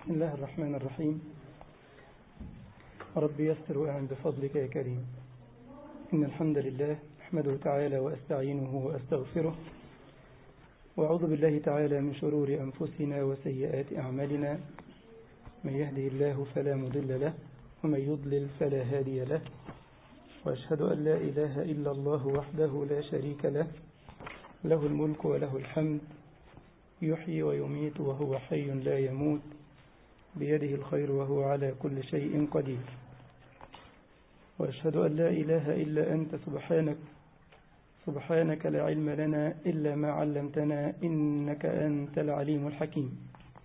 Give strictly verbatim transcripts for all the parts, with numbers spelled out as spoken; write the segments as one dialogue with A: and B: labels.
A: بسم الله الرحمن الرحيم. رب يسر وأعن بفضلك يا كريم. إن الحمد لله أحمده تعالى وأستعينه وأستغفره، وأعوذ بالله تعالى من شرور أنفسنا وسيئات أعمالنا. من يهده الله فلا مضل له، ومن يضلل فلا هادي له، وأشهد أن لا إله إلا الله وحده لا شريك له، له الملك وله الحمد، يحيي ويميت وهو حي لا يموت، بيده الخير وهو على كل شيء قدير. وأشهد أن لا إله إلا أنت سبحانك سبحانك لا علم لنا إلا ما علمتنا إنك أنت العليم الحكيم.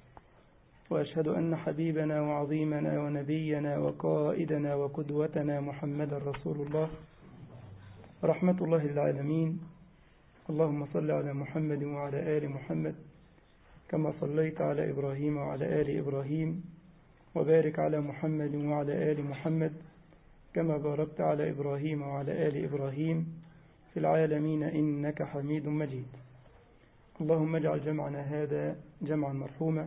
A: وأشهد أن حبيبنا وعظيمنا ونبينا وقائدنا وقدوتنا محمد رسول الله رحمة الله للعالمين. اللهم صل على محمد وعلى آل محمد كما صليت على إبراهيم وعلى آل إبراهيم، وبارك على محمد وعلى آل محمد كما باركت على إبراهيم وعلى آل إبراهيم في العالمين إنك حميد مجيد. اللهم اجعل جمعنا هذا جمعا مرحوما،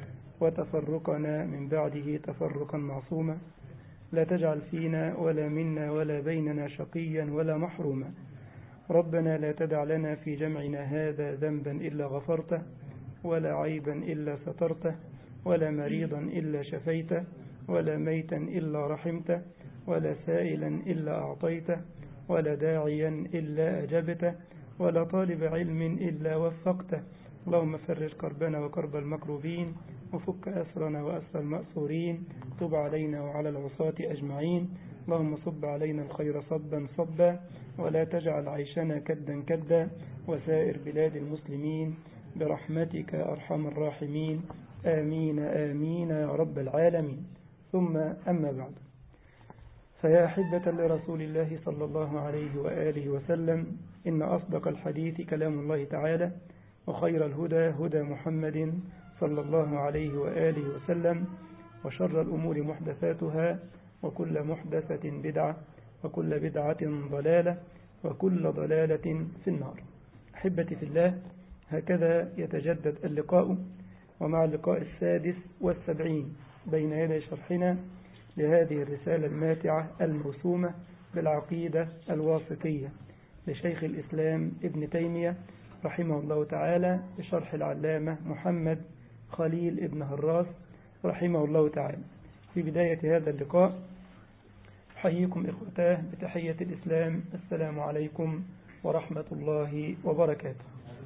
A: وتفرقنا من بعده تفرقا معصوما، لا تجعل فينا ولا منا ولا بيننا شقيا ولا محروما. ربنا لا تدع لنا في جمعنا هذا ذنبا إلا غفرته، ولا عيبا إلا سترته، ولا مريضا إلا شفيته، ولا ميتا إلا رحمته، ولا سائلا إلا أعطيته، ولا داعيا إلا أجبته، ولا طالب علم إلا وفقته. اللهم فرج كربنا وكرب المكروبين، وفك أسرنا وأسر المأسورين، تب علينا وعلى العصاة أجمعين. اللهم صب علينا الخير صبا صبا، ولا تجعل عيشنا كدا كدا، وسائر بلاد المسلمين برحمتك أرحم الراحمين. آمين آمين يا رب العالمين. ثم أما بعد، فيا أحبة لرسول الله صلى الله عليه وآله وسلم، إن أصدق الحديث كلام الله تعالى، وخير الهدى هدى محمد صلى الله عليه وآله وسلم، وشر الأمور محدثاتها، وكل محدثة بدعة، وكل بدعة ضلالة، وكل ضلالة في النار. أحبتي في الله، هكذا يتجدد اللقاء، ومع اللقاء السادس والسبعين بين يدي شرحنا لهذه الرسالة الماتعة الموسومة بالعقيدة الواسطية لشيخ الإسلام ابن تيمية رحمه الله تعالى، بشرح العلامة محمد خليل ابن هراس رحمه الله تعالى. في بداية هذا اللقاء أحييكم إخوتاه بتحية الإسلام، السلام عليكم ورحمة الله وبركاته.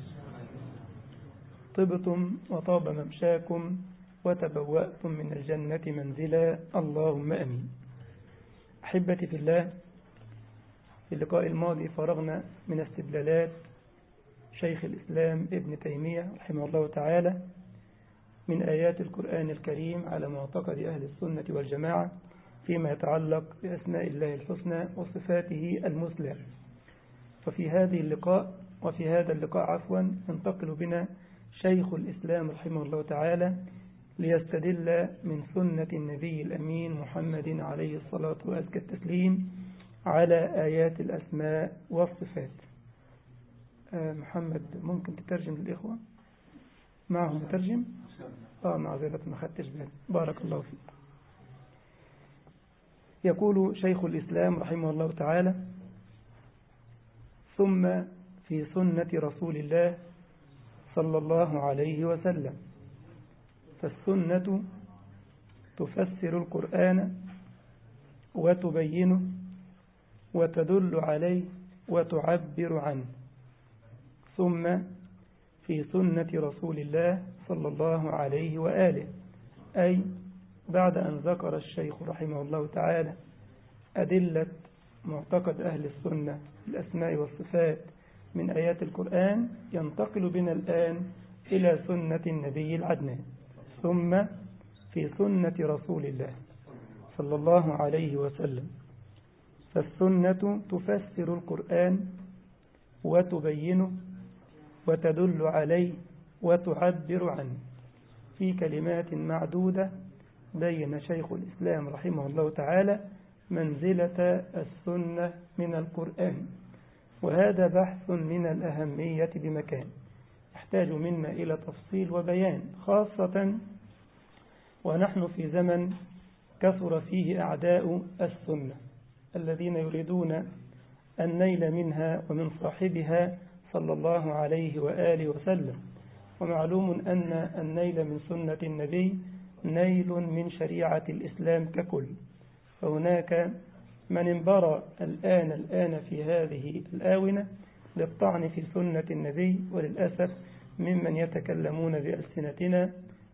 A: طبتم وطاب ممشاكم، وتبوأتم من الجنة منزلا، اللهم أمين. أحبتي في الله، في اللقاء الماضي فرغنا من استدلالات شيخ الإسلام ابن تيمية رحمه الله تعالى من آيات القرآن الكريم على معتقد أهل السنة والجماعة فيما يتعلق بأسماء الله الحسنى وصفاته المثلى. ففي هذه اللقاء وفي هذا اللقاء عفوا ينتقل بنا شيخ الإسلام رحمه الله تعالى ليستدل من سنة النبي الأمين محمد عليه الصلاة وأزكى التسليم على آيات الأسماء والصفات. آه محمد، ممكن تترجم للإخوة؟ معه مترجم؟ آه معذرة ما خدتش بالي، بارك الله فيك. يقول شيخ الإسلام رحمه الله تعالى: ثم في سنة رسول الله صلى الله عليه وسلم، فالسنة تفسر القرآن وتبينه وتدل عليه وتعبر عنه. ثم في سنة رسول الله صلى الله عليه وآله، أي بعد أن ذكر الشيخ رحمه الله تعالى أدلة معتقد أهل السنة الأسماء والصفات من آيات القرآن، ينتقل بنا الآن إلى سنة النبي العدنان. ثم في سنة رسول الله صلى الله عليه وسلم، فالسنة تفسر القرآن وتبينه وتدل عليه وتعبر عنه. في كلمات معدودة بين شيخ الإسلام رحمه الله تعالى منزلة السنة من القرآن، وهذا بحث من الأهمية بمكان، يحتاج منا إلى تفصيل وبيان، خاصة ونحن في زمن كثر فيه أعداء السنة الذين يريدون النيل منها ومن صاحبها صلى الله عليه وآله وسلم. ومعلوم أن النيل من سنة النبي نيل من شريعة الإسلام ككل. فهناك من انبرى الآن الآن في هذه الآونة للطعن في سنة النبي، وللأسف ممن يتكلمون بألسنتنا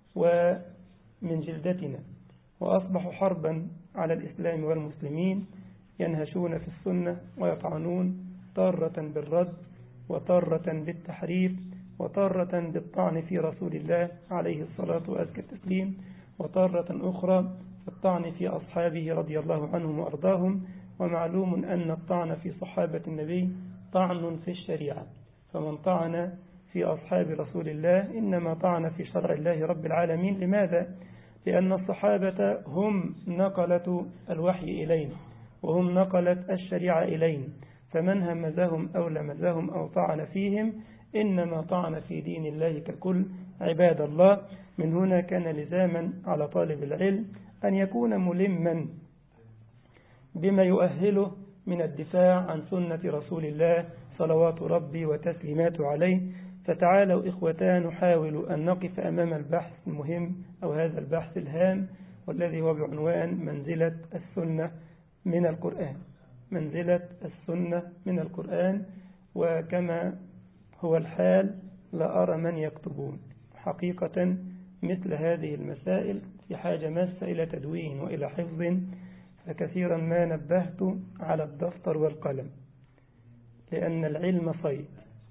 A: ومن جلدتنا، وأصبحوا حربا على الإسلام والمسلمين، ينهشون في السنة ويطعنون طارة بالرد وطارة بالتحريف وطارة بالطعن في رسول الله عليه الصلاة وأزكى التسليم، وطارة أخرى الطعن في أصحابه رضي الله عنهم وأرضاهم. ومعلوم أن الطعن في صحابة النبي طعن في الشريعة، فمن طعن في أصحاب رسول الله إنما طعن في شرع الله رب العالمين. لماذا؟ لأن الصحابة هم نقلة الوحي إلينا وهم نقلة الشريعة إلينا، فمن همزهم أو لمزهم أو طعن فيهم إنما طعن في دين الله ككل. عباد الله، من هنا كان لزاما على طالب العلم أن يكون ملما بما يؤهله من الدفاع عن سنة رسول الله صلوات ربي وتسليماته عليه. فتعالوا إخوتان نحاول أن نقف أمام البحث المهم أو هذا البحث الهام، والذي هو بعنوان منزلة السنة من القرآن. منزلة السنة من القرآن. وكما هو الحال لا أرى من يكتبون حقيقة مثل هذه المسائل في حاجة ماسة إلى تدوين وإلى حفظ، فكثيرا ما نبهت على الدفتر والقلم، لأن العلم صيد،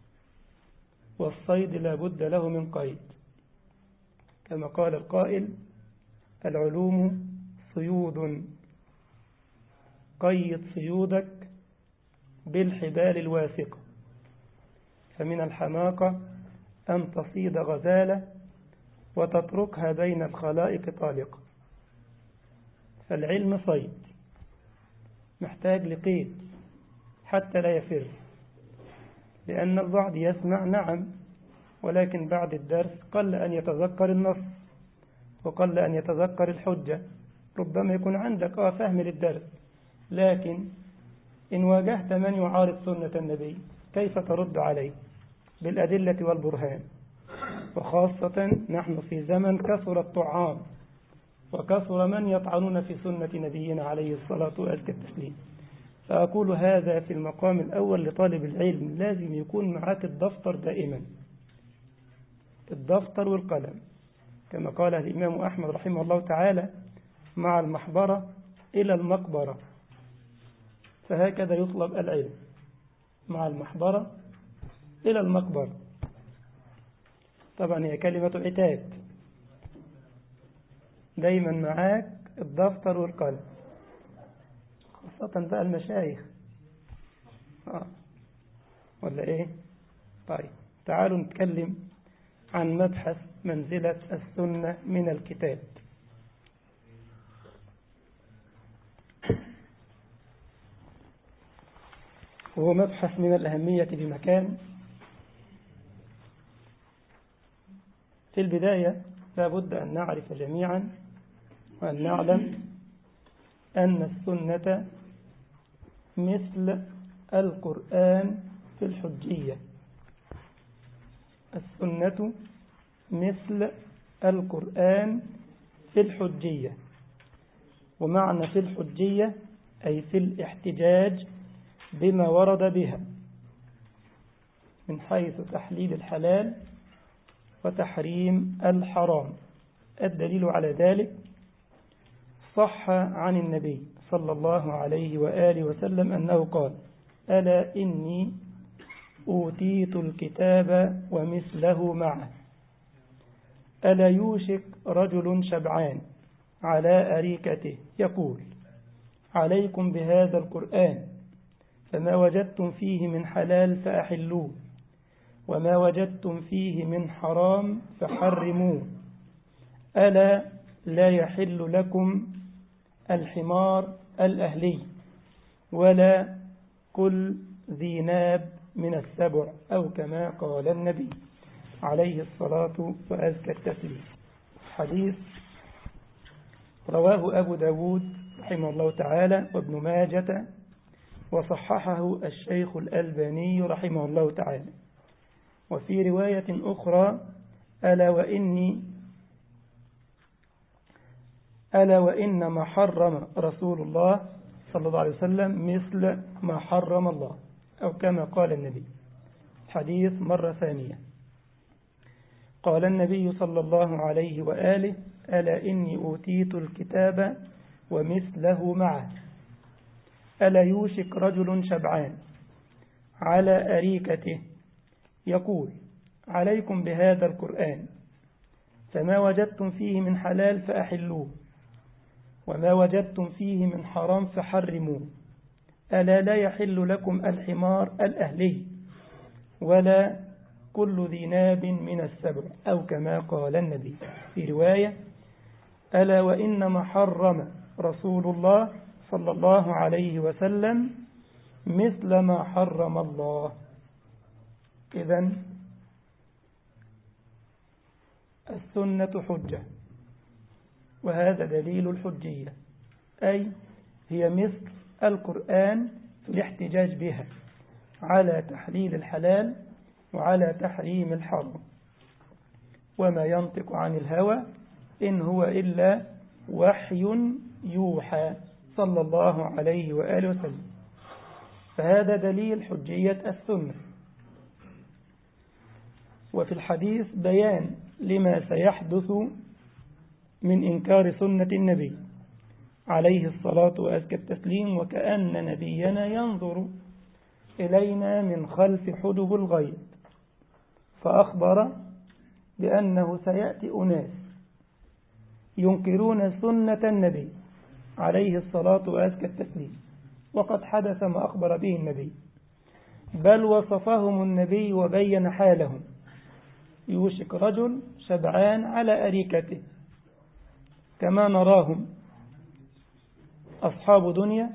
A: والصيد لا بد له من قيد، كما قال القائل: العلوم صيود، قيد صيودك بالحبال الواثقة. فمن الحماقة أن تصيد غزالة وتتركها بين الخلائق طالقة. فالعلم صيد محتاج لقيد حتى لا يفر، لأن البعض يسمع نعم، ولكن بعد الدرس قل أن يتذكر النص وقل أن يتذكر الحجة. ربما يكون عندك آه فهم للدرس، لكن إن واجهت من يعارض سنة النبي كيف ترد عليه بالأدلة والبرهان؟ وخاصة نحن في زمن كثر الطعام وكثر من يطعنون في سنة نبينا عليه الصلاة والتسليم. فأقول هذا في المقام الأول لطالب العلم، لازم يكون معك الدفتر دائما، الدفتر والقلم، كما قال الإمام أحمد رحمه الله تعالى: مع المحبرة إلى المقبرة. فهكذا يطلب العلم، مع المحبرة إلى المقبرة. طبعا هي كلمة عتاب، دايما معاك الدفتر والقلم، خاصة بقى المشايخ آه. ولا إيه؟ طيب تعالوا نتكلم عن مبحث منزلة السنة من الكتاب. وهو مبحث من الأهمية بمكان. في البداية لا بد أن نعرف جميعا وأن نعلم أن السنة مثل القرآن في الحجية. السنة مثل القرآن في الحجية. ومعنى في الحجية أي في الاحتجاج بما ورد بها من حيث تحليل الحلال وتحريم الحرام. الدليل على ذلك صح عن النبي صلى الله عليه وآله وسلم أنه قال: ألا إني أوتيت الكتاب ومثله معه، ألا يوشك رجل شبعان على أريكته يقول: عليكم بهذا القرآن، فما وجدتم فيه من حلال فأحلوه، وما وجدتم فيه من حرام فحرموه. ألا لا يحل لكم الحمار الأهلي ولا كل ذي ناب من السبع، أو كما قال النبي عليه الصلاة وأزكى التسليم. حديث رواه أبو داود رحمه الله تعالى وابن ماجة، وصححه الشيخ الألباني رحمه الله تعالى. وفي رواية أخرى: ألا وإني ألا وإن ما حرم رسول الله صلى الله عليه وسلم مثل ما حرم الله، أو كما قال النبي. حديث مرة ثانية. قال النبي صلى الله عليه وآله: ألا إني أوتيت الكتاب ومثله معه، ألا يوشك رجل شبعان على أريكته يقول: عليكم بهذا القرآن، فما وجدتم فيه من حلال فأحلوه، وما وجدتم فيه من حرام فحرموه، ألا لا يحل لكم الحمار الأهلي ولا كل ذي ناب من السبع، أو كما قال النبي. في رواية: ألا وإنما حرم رسول الله صلى الله عليه وسلم مثل ما حرم الله. إذن السنة حجة، وهذا دليل الحجية، أي هي مثل القرآن في الاحتجاج بها على تحليل الحلال وعلى تحريم الحرام. وما ينطق عن الهوى إن هو إلا وحي يوحى صلى الله عليه وآله وسلم. فهذا دليل حجية السنة. وفي الحديث بيان لما سيحدث من إنكار سنة النبي عليه الصلاة وأزكى التسليم، وكأن نبينا ينظر إلينا من خلف حجب الغيب، فأخبر بأنه سيأتي أناس ينكرون سنة النبي عليه الصلاة وأزكى التسليم، وقد حدث ما أخبر به النبي، بل وصفهم النبي وبين حالهم: يوشك رجل شبعان على أريكته، كما نراهم أصحاب دنيا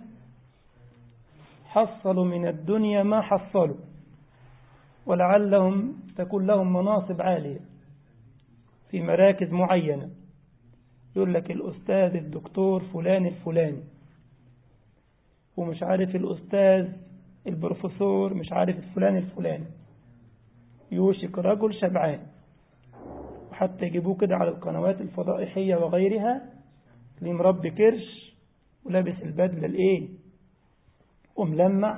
A: حصلوا من الدنيا ما حصلوا، ولعلهم تكون لهم مناصب عالية في مراكز معينة، يقول لك الأستاذ الدكتور فلان الفلاني، ومش عارف الأستاذ البروفيسور مش عارف الفلان الفلاني. يوشك رجل شبعان، وحتى يجيبوه كده على القنوات الفضائحية وغيرها، اللي مربي كرش ولابس البدلة الايه وملمع،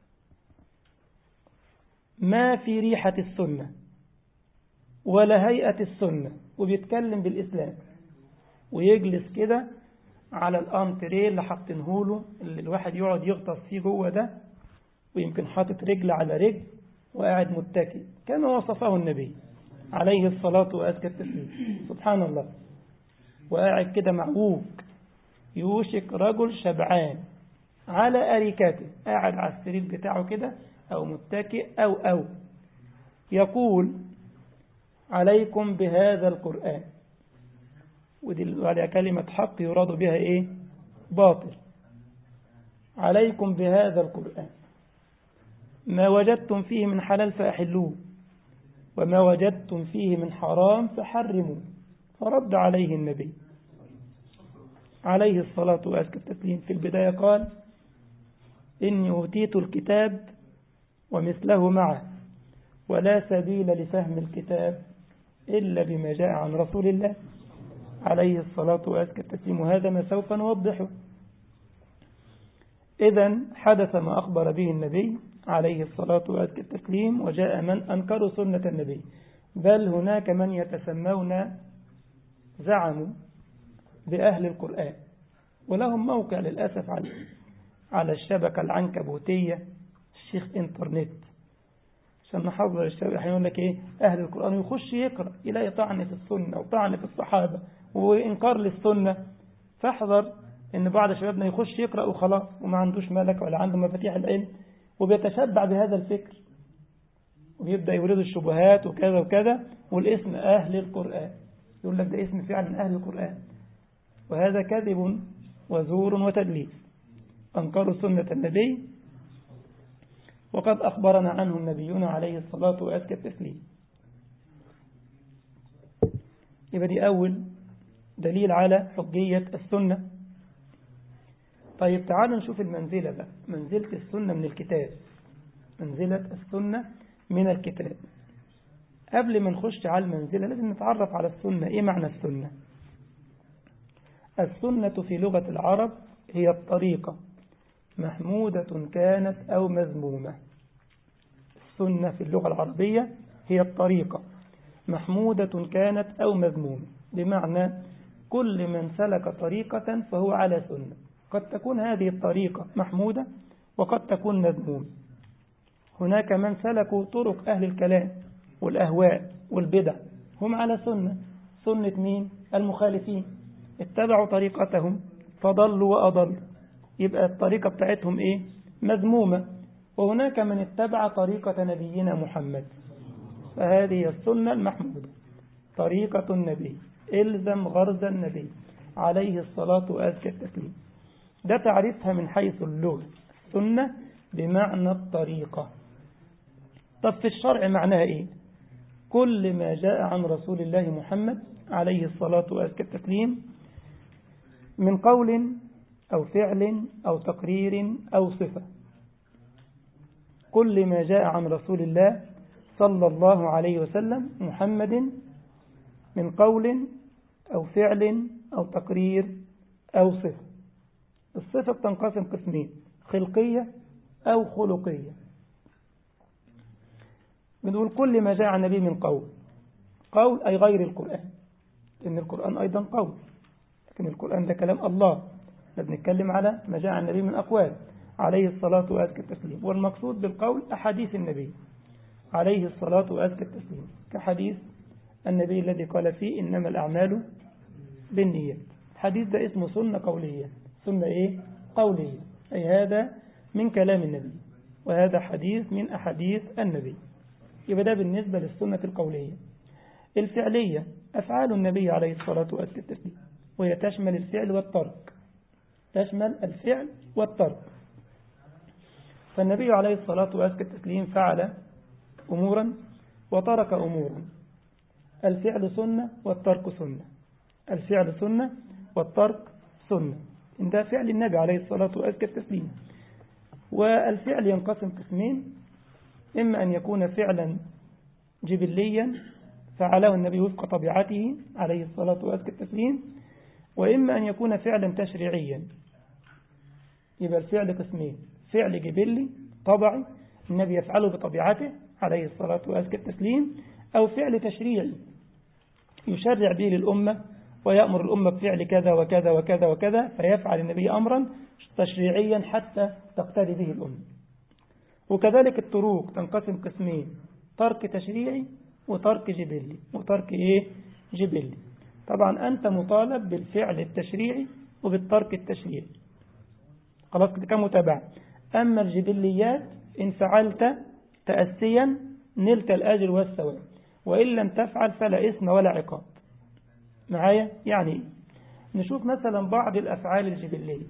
A: ما في ريحة السنة ولا هيئة السنة، وبيتكلم بالإسلام، ويجلس كده على الانتريه اللي حاطينهوله، اللي الواحد يقعد يغطس فيه جوه ده، ويمكن حاطط رجل على رجل وقاعد متكئ كما وصفه النبي عليه الصلاة وأزكى التسليم. سبحان الله. وقاعد كده معوج، يوشك رجل شبعان على أريكته، قاعد على السرير بتاعه كده أو متكئ أو أو يقول: عليكم بهذا القرآن. ودي على كلمة حق يراد بها إيه؟ باطل. عليكم بهذا القرآن، ما وجدتم فيه من حلال فأحلوه، وما وجدتم فيه من حرام فحرموا. فرد عليه النبي عليه الصلاة وأزكى التسليم. في البداية قال: إني أوتيت الكتاب ومثله معه، ولا سبيل لفهم الكتاب إلا بما جاء عن رسول الله عليه الصلاة وأزكى التسليم. وهذا ما سوف نوضحه. إذن حدث ما أخبر به النبي عليه الصلاة وأزكى التسليم، وجاء من أنكروا سنة النبي، بل هناك من يتسمون زعموا بأهل القرآن، ولهم موقع للأسف على على الشبكة العنكبوتية، الشيخ انترنت، عشان نحضر الشبكة. يقول لك إيه؟ أهل القرآن، يخش يقرأ يلاقي طعن في السنة وطعن في الصحابة وإنكار للسنة. فاحذر إن بعض شبابنا يخش يقرأ وخلاص، وما عندوش ملك ولا عنده مفاتيح العلم، وبيتشبع بهذا الفكر، ويبدأ يولد الشبهات وكذا وكذا، والاسم أهل القرآن، يقول لك ده اسم فعلا أهل القرآن، وهذا كذب وزور وتدليس. أنكروا سنة النبي، وقد أخبرنا عنه النبيون عليه الصلاة وأزكى التسليم. يبقى دي أول دليل على حجية السنة. طيب تعالوا نشوف المنزلة بقى، منزلة السنة من الكتاب، منزلة السنة من الكتاب. قبل ما نخش على المنزلة لازم نتعرف على السنة. إيه معنى السنة؟ السنة في لغة العرب هي الطريقة، محمودة كانت أو مذمومة. السنة في اللغة العربية هي الطريقة، محمودة كانت أو مذمومة، بمعنى كل من سلك طريقة فهو على سنة. قد تكون هذه الطريقة محمودة وقد تكون مذمومة. هناك من سلكوا طرق أهل الكلام والأهواء والبدع، هم على سنة. سنة مين؟ المخالفين، اتبعوا طريقتهم فضلوا وأضلوا، يبقى الطريقة بتاعتهم إيه؟ مذمومة. وهناك من اتبع طريقة نبينا محمد، فهذه السنة المحمودة، طريقة النبي، إلزم غرز النبي عليه الصلاة وأزكى التسليم. ده تعريفها من حيث اللغة، السنة بمعنى الطريقة. طب في الشرع معناها إيه؟ كل ما جاء عن رسول الله محمد عليه الصلاة وأزكى التسليم من قول أو فعل أو تقرير أو صفة. كل ما جاء عن رسول الله صلى الله عليه وسلم محمد من قول أو فعل أو تقرير أو صفة. الصفة بتنقسم قسمين، خلقية أو خلقية. بنقول كل ما جاء عن النبي من قول، قول أي غير القرآن، لأن القرآن أيضا قول، لكن القرآن ده كلام الله. بنتكلم على ما جاء عن النبي من أقوال عليه الصلاة وأزكى التسليم. والمقصود بالقول أحاديث النبي عليه الصلاة وأزكى التسليم، كحديث النبي الذي قال فيه إنما الأعمال بالنيات. الحديث ده اسمه سنة قولية. سنة إيه؟ قولية، أي هذا من كلام النبي، وهذا حديث من أحاديث النبي. يبقى ده بالنسبة للسنة القولية. الفعلية أفعال النبي عليه الصلاة وأزكى التسليم، وهي تشمل الفعل والترك، تشمل الفعل والترك. فالنبي عليه الصلاة وأزكى التسليم فعل أمورا وترك أمورا. الفعل سنة والترك سنة، الفعل سنة والترك سنة، إن ده فعل النبي عليه الصلاة وأزكى التسليم. والفعل ينقسم قسمين، إما أن يكون فعلا جبليا فعله النبي وفق طبيعته عليه الصلاة وأزكى التسليم، وإما أن يكون فعلا تشريعيا. يبقى الفعل قسمين، فعل جبلي طبعي النبي يفعله بطبيعته عليه الصلاة وأزكى التسليم، أو فعل تشريعي يشرع به للأمة ويأمر الأمة بفعل كذا وكذا وكذا وكذا، فيفعل النبي أمرا تشريعيا حتى تقتدي به الأمة. وكذلك الطرق تنقسم قسمين، ترك تشريعي وترك جبلي. وترك إيه؟ جبلي. طبعا أنت مطالب بالفعل التشريعي وبالترك التشريعي، خلاص كمتابعة. أما الجبليات إن فعلت تأسيا نلت الأجر والثواب، وإن لم تفعل فلا إثم ولا عقاب. معايا؟ يعني نشوف مثلا بعض الأفعال الجبلية.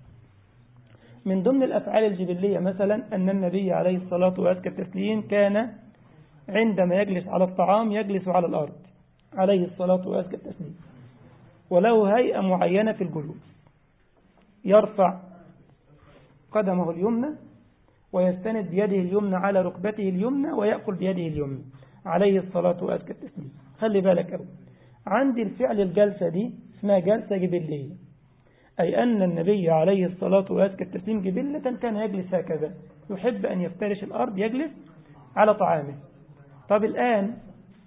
A: من ضمن الأفعال الجبلية مثلا أن النبي عليه الصلاة وأزكى التسليم كان عندما يجلس على الطعام يجلس على الأرض عليه الصلاة وأزكى التسليم، وله هيئة معينة في الجلوس، يرفع قدمه اليمنى ويستند بيده اليمنى على ركبته اليمنى ويأكل بيده اليمنى عليه الصلاة وأزكى التسليم. خلي بالك أوي، عندي الفعل الجلسة دي اسمها جلسة جبلية، أي أن النبي عليه الصلاة وأزكى التسليم جبلة كان يجلس هكذا، يحب أن يفترش الأرض يجلس على طعامه. طب الآن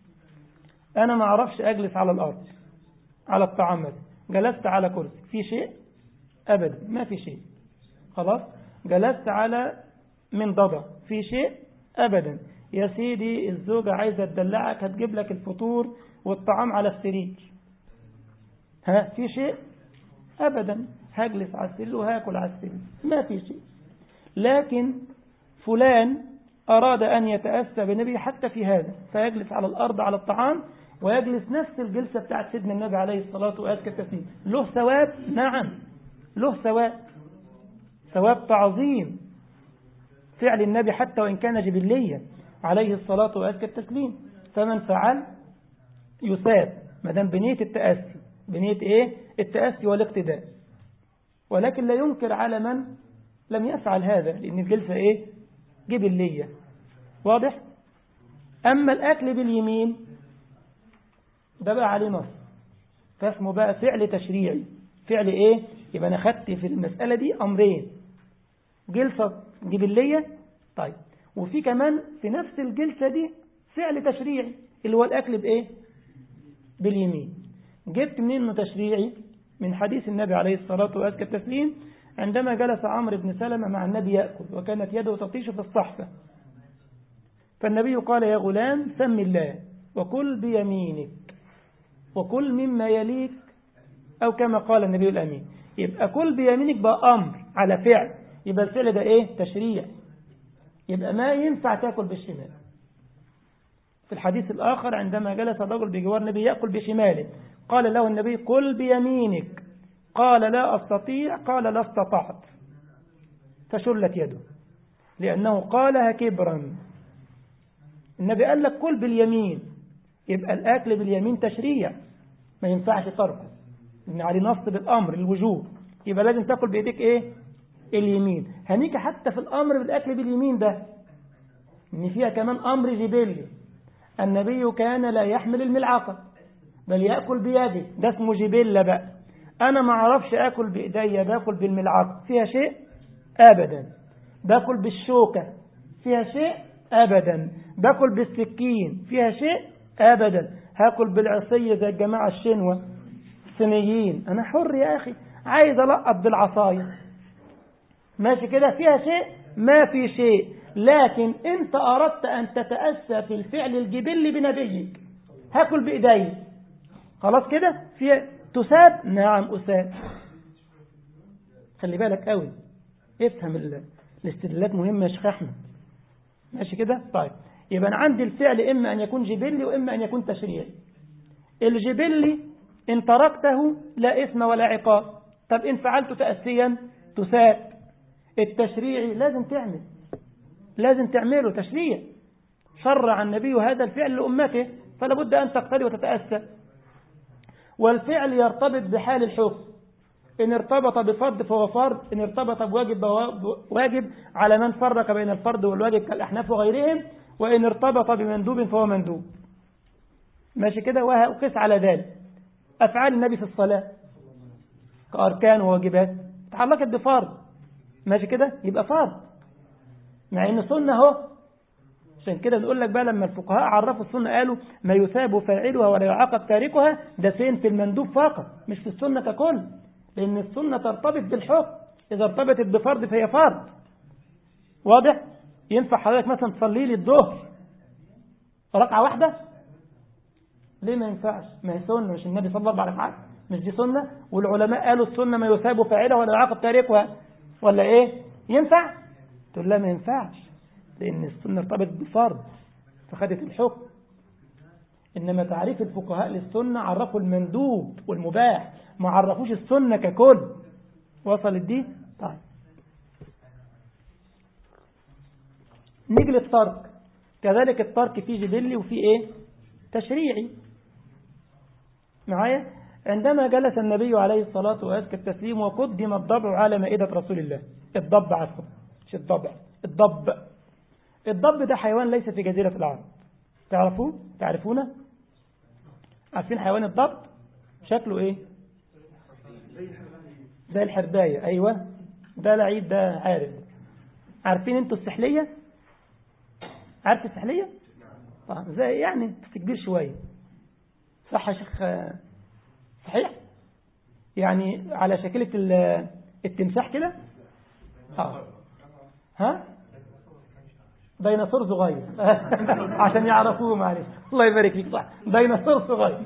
A: أنا ما أعرفش أجلس على الأرض على الطعام، جلست على كرسي، في شيء؟ أبدا ما في شيء. خلاص، جلست على منضدة، في شيء؟ أبدا. يا سيدي الزوجة عايزة تدلعك هتجيب لك الفطور والطعام على السرير، ها في شيء؟ أبدا. هجلس على السرير وهاكل على السرير، ما في شيء. لكن فلان أراد أن يتأسى بالنبي حتى في هذا، فيجلس على الأرض على الطعام ويجلس نفس الجلسة بتاعت سيدنا النبي عليه الصلاة وأزكى التسليم. له ثواب؟ نعم له ثواب، ثواب تعظيم فعل النبي حتى وإن كان جبليا عليه الصلاة وأزكى التسليم. فمن فعل يثاب ما دام بنية التأسي، بنية إيه؟ التأسي والاقتداء، ولكن لا ينكر على من لم يفعل هذا، لأن الجلسة إيه؟ جبلية. واضح؟ أما الأكل باليمين ده بقى عليه نص، فاسمه بقى فعل تشريعي. فعل إيه؟ يبقى أنا خدت في المسألة دي أمرين، جلسة جبلية، طيب، وفي كمان في نفس الجلسة دي فعل تشريعي اللي هو الأكل بإيه؟ باليمين. جبت منه تشريعي من حديث النبي عليه الصلاة وأزكى التسليم عندما جلس عمرو بن سلمة مع النبي يأكل وكانت يده تطيش في الصحفة، فالنبي قال يا غلام سم الله وكل بيمينك وكل مما يليك، أو كما قال النبي الأمين. يبقى كل بيمينك بقى أمر على فعل، يبقى الفعل ده إيه؟ تشريع، يبقى ما ينفع تأكل بالشمال. في الحديث الآخر عندما جلس الرجل بجوار النبي يأكل بشماله قال له النبي كل بيمينك، قال لا أستطيع، قال لا استطعت، فشلت يده لأنه قالها كبرا. النبي قال لك كل باليمين، يبقى الأكل باليمين تشريع ما ينفعش تركه، إن عليه نص بالأمر الوجوب، يبقى لازم تأكل بإيديك إيه؟ اليمين. هنيك حتى في الأمر بالأكل باليمين ده إن فيها كمان أمر جبلي، النبي كان لا يحمل الملعقة بل يأكل بيده، ده اسمه جبلة بقى. أنا ما أعرفش أكل بإيدي، باكل بالملعقة، فيها شيء؟ أبدا. باكل بالشوكة، فيها شيء؟ أبدا. باكل بالسكين، فيها شيء؟ أبدا. هاكل بالعصية زي الجماعة الشنوة الصينيين، أنا حر يا أخي، عايز ألقط بالعصاية، ماشي كده، فيها شيء؟ ما في شيء. لكن أنت أردت أن تتأسى في الفعل الجبلي بنبيك، هاكل بإيدي، خلاص كده فيها تساب؟ نعم أساب. خلي بالك قوي، افهم الاستدلالات مهمة يا شيخ أحمد، ماشي كده. طيب، يبقى عندي الفعل إما أن يكون جبلي وإما أن يكون تشريعي. الجبلي إن تركته لا إثم ولا عقاب، طب إن فعلت تأسيا تساب. التشريعي لازم تعمل، لازم تعمله تشريع، شرع النبي هذا الفعل لأمته فلا بد أن تقتدي وتتأسى. والفعل يرتبط بحال الحكم، إن ارتبط بفرض فهو فرض، إن ارتبط بواجب واجب على من فرق بين الفرض والواجب كالأحناف وغيرهم، وإن ارتبط بمندوب فهو مندوب، ماشي كده. وقس على ذلك أفعال النبي في الصلاة كأركان وواجبات تعلقت بفرض، ماشي كده، يبقى فرض مع إن سنة اهو. عشان كده نقول لك بقى لما الفقهاء عرفوا السنة قالوا ما يثاب فاعلها ولا يعاقب تاركها، ده فين؟ في المندوب فقط مش في السنة ككل، لأن السنة ترتبط بالحكم، إذا ارتبطت بفرض فهي فرض. واضح؟ ينفع حضرتك مثلا تصلي لي الظهر ركعة واحدة؟ ليه ما ينفعش؟ ما هي سنة، مش النبي صلى الله عليه وسلم مش دي سنة؟ والعلماء قالوا السنة ما يثاب فاعلها ولا يعاقب تاركها، ولا إيه؟ ينفع؟ تقول لا ما ينفعش، لأن السنة ارتبط بفرض فخدت الحكم. إنما تعريف الفقهاء للسنة عرفوا المندوب والمباح، ما عرفوش السنة ككل. وصلت دي؟ طيب، نيجي للترك. كذلك الترك فيه جبلي وفيه إيه؟ تشريعي. معايا؟ عندما جلس النبي عليه الصلاة وأزكى التسليم وقدم الضبع على مائدة رسول الله، الضب عفوا مش الضبع، الضب. الضب ده حيوان ليس في جزيرة العرب، تعرفوه؟ تعرفونه؟ عارفين حيوان الضب؟ شكله ايه؟ زي الحرباية. ايوه، ده لعيب، ده عارف. عارفين انتوا السحلية؟ عارف السحلية؟ طبعا زي يعني بس كبير شوية، صح يا شيخ؟ صحيح؟ يعني على شكلة التمساح كده. اه ها؟ ديناصور صغير عشان يعرفوه، معلش الله يبارك فيك، صح، ديناصور صغير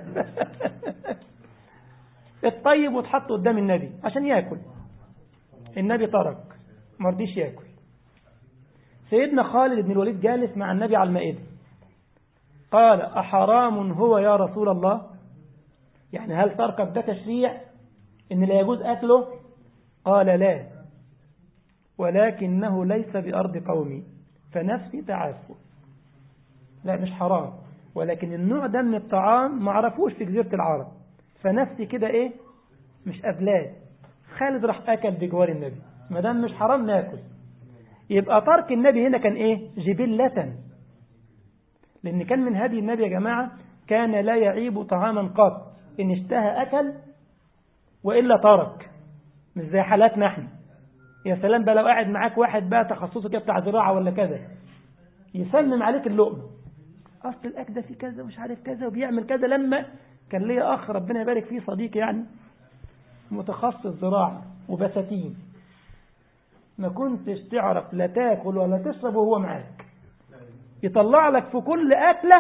A: الطيب وتحط قدام النبي عشان ياكل، النبي ترك ما رضيش ياكل. سيدنا خالد بن الوليد جالس مع النبي على المائدة، قال أحرام هو يا رسول الله؟ يعني هل تركب ده تشريع إن لا يجوز أكله؟ قال لا، ولكنه ليس بأرض قومي فنفسي تعافه. لا مش حرام، ولكن النوع ده من الطعام ما عرفوش في جزيرة العرب، فنفسي كده إيه مش قبلات. خالد راح أكل بجوار النبي، ما دام مش حرام ناكل. يبقى ترك النبي هنا كان إيه جبلة، لأن كان من هدي النبي يا جماعة كان لا يعيب طعاما قط، إن اشتهى أكل وإلا ترك، مش زي حالاتنا احنا. يا سلام بقى لو قاعد معاك واحد بقى تخصصه كده بتاع زراعة ولا كذا، يسلم عليك اللقمة، أصل الأكل ده فيه كذا ومش عارف كذا وبيعمل كذا. لما كان ليا أخ ربنا يبارك فيه صديق يعني متخصص زراعة وبساتين، ما كنتش تعرف لا تاكل ولا تشرب وهو معاك، يطلع لك في كل أكلة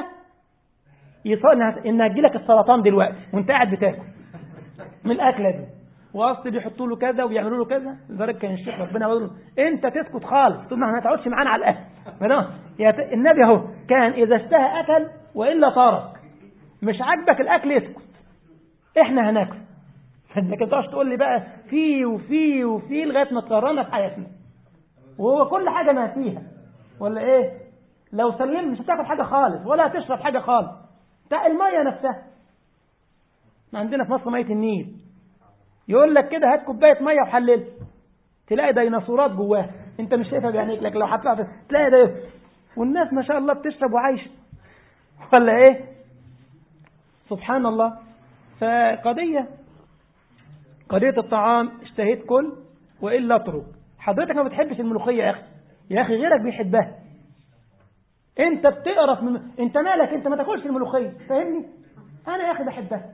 A: إن هتجيلك السرطان دلوقتي وانت قاعد بتاكل من الأكلة دي، وأصل بيحطوا له كذا وبيعملوا له كذا. لذلك كان الشيخ ربنا يقول له أنت تسكت خالص، تقول ما هتقعدش معانا على الأكل. النبي اهو كان إذا اشتهى أكل وإلا ترك، مش عاجبك الأكل اسكت، إحنا هناكل. فإنك ما تقعدش تقول لي بقى في وفي وفي لغاية ما تكررنا في حياتنا، وهو كل حاجة ما فيها ولا إيه؟ لو سلم مش هتاكل حاجة خالص ولا هتشرب حاجة خالص. بتاع المية نفسها، عندنا في مصر مية النيل، يقول لك كده هات كوباية مية وحلل، تلاقي ديناصورات جواها، انت مش شايفها بعينيك، لكن لو حطيتها تلاقي ده، والناس ما شاء الله بتشرب وعايشة ولا ايه؟ سبحان الله. فقضية قضية الطعام اشتهيت كل وإلا اترك. حضرتك ما بتحبش الملوخية يا أخي، يا أخي غيرك بيحبها، انت بتقرف من... انت مالك، انت ما تاكلش الملوخية، فاهمني؟ انا يا أخي بحبها.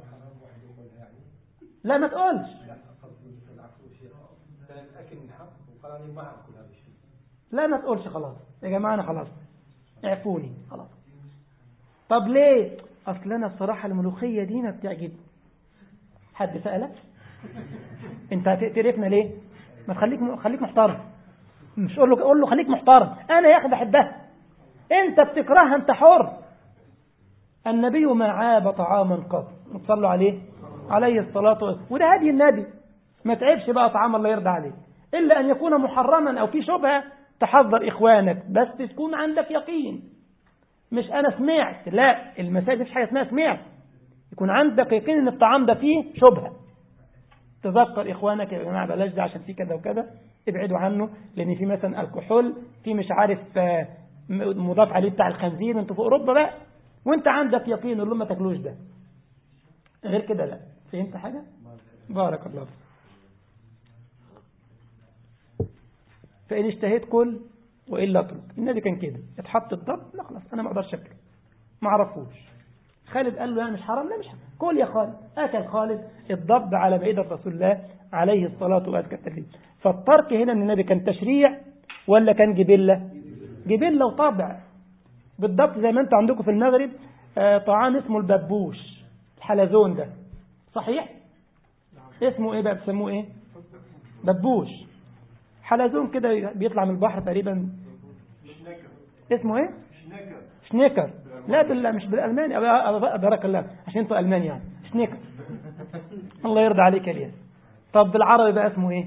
A: لا ما تقولش، لا ما تقولش خلاص يا جماعة، أنا خلاص اعفوني خلاص. طب ليه؟ أصل أنا الصراحة الملوخية دي ما بتعجبني. حد سألك؟ أنت هتقرفنا ليه؟ ما تخليك م... خليك محترم، مش قول له قول له خليك محترم. أنا يا أخي بحبها، أنت بتكرهها، أنت حر. النبي ما عاب طعاما قط، صلوا عليه عليه الصلاة والسلام، وده هدي النبي. ما تعبش بقى طعام الله يرضى عليك، إلا أن يكون محرما أو في شبهة تحذر إخوانك، بس تكون عندك يقين. مش أنا سمعت، لا، المسائل مش حاجة اسمها سمعت، يكون عندك يقين أن الطعام ده فيه شبهة. تذكر إخوانك يا جماعة بلاش ده عشان فيه كذا وكذا، ابعدوا عنه، لأن في مثلا الكحول، في مش عارف مضاف عليه بتاع الخنزير، انتوا في أوروبا بقى وانت عندك يقين اللي ما تاكلوش ده، غير كده لا. فهمت حاجة؟ بارك الله فيك. فإن اشتهيت كل وإلا اترك. النبي كان كده، اتحط الضب، لا خلاص أنا ما أقدرش أكله، ما عرفوش. خالد قال له يعني مش حرام، لا مش حرام، كل يا خالد. أكل خالد الضب على مائدة رسول الله عليه الصلاة والسلام. فالترك هنا من النبي كان تشريع ولا كان جبلة؟ جبلة وطبع. بالضبط زي ما انت عندكم في المغرب آه طعام اسمه الببوش، الحلزون ده، صحيح؟ اسمه ايه بقى، بسموه ايه؟ ببوش، حلزون كده بيطلع من البحر تقريبا. اسمه ايه؟ شنيكر. شنيكر. لا بالله مش بالالماني، بارك الله عشان انتوا الماني يعني. شنيكر. الله يرضى عليك يا لياس. طب بالعربي بقى اسمه ايه؟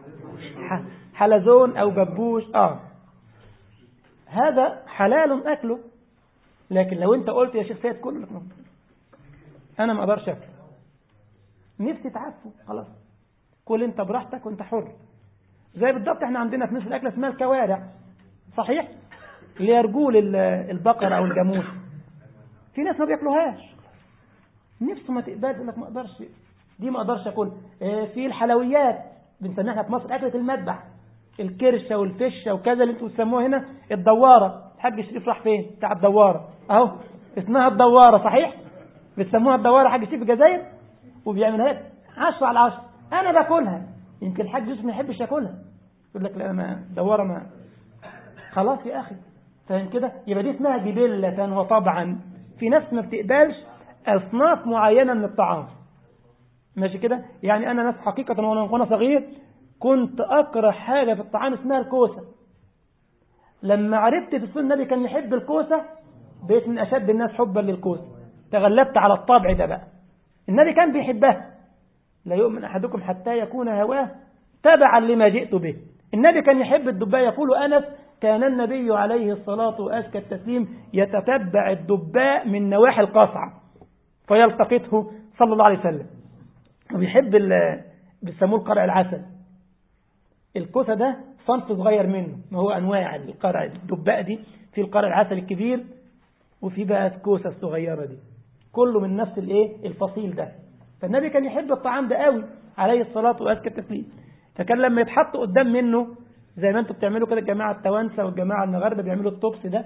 A: حلزون او ببوش. اه هذا حلال اكله، لكن لو انت قلت يا شيخ سيد كله لك انا ما اقدرش اكله، نفسي تعفو خلاص، كل انت براحتك وانت حر. زي بالضبط احنا عندنا في مصر اكله اسمها الكوارع، صحيح؟ اللي هي رجول البقره او الجاموس، في ناس ما بياكلوهاش، نفسه ما تقبل، يقول لك ما اقدرش دي، ما اقدرش اكل. اه في الحلويات بنسميها احنا في مصر اكله المذبح، الكرشه والفشه وكذا اللي انتوا بتسموها هنا الدواره. الحاج شريف راح فين بتاع الدواره اهو، اسمها الدواره صحيح، بتسموها الدواره حاج شريف في الجزائر، وبيعملها لك عشرة على عشرة. انا باكلها، يمكن الحاج يوسف ما يحبش ياكلها، يقول لك لا ما دواره ما، خلاص يا اخي فاهم كده؟ يبقى دي اسمها جبلة وطبعا. في ناس ما بتقبلش اصناف معينه من الطعام، ماشي كده؟ يعني انا ناس حقيقه وانا صغير كنت اكره حاجه في الطعام اسمها الكوسه. لما عرفت في السنه النبي كان يحب الكوسه، بقيت من اشد الناس حبا للكوسه، تغلبت على الطبع ده بقى. النبي كان بيحبها، لا يؤمن احدكم حتى يكون هواه تبعا لما جئت به. النبي كان يحب الدباء، يقول انس كان النبي عليه الصلاه والتسليم يتتبع الدباء من نواحي القصعه فيلتقطه صلى الله عليه وسلم، وبيحب بيسموه القرع العسل. الكوسة ده صنف صغير منه، ما هو أنواع القرع الدباء دي، في القرع العسل الكبير وفي بقى الكوسة الصغيرة دي، كله من نفس الايه الفصيل ده. فالنبي كان يحب الطعام ده قوي عليه الصلاة وأزكى التسليم. فكان لما يتحط قدام منه زي ما انتم بتعملوا كده الجماعة التوانسة والجماعة المغاربة بيعملوا الطبس ده،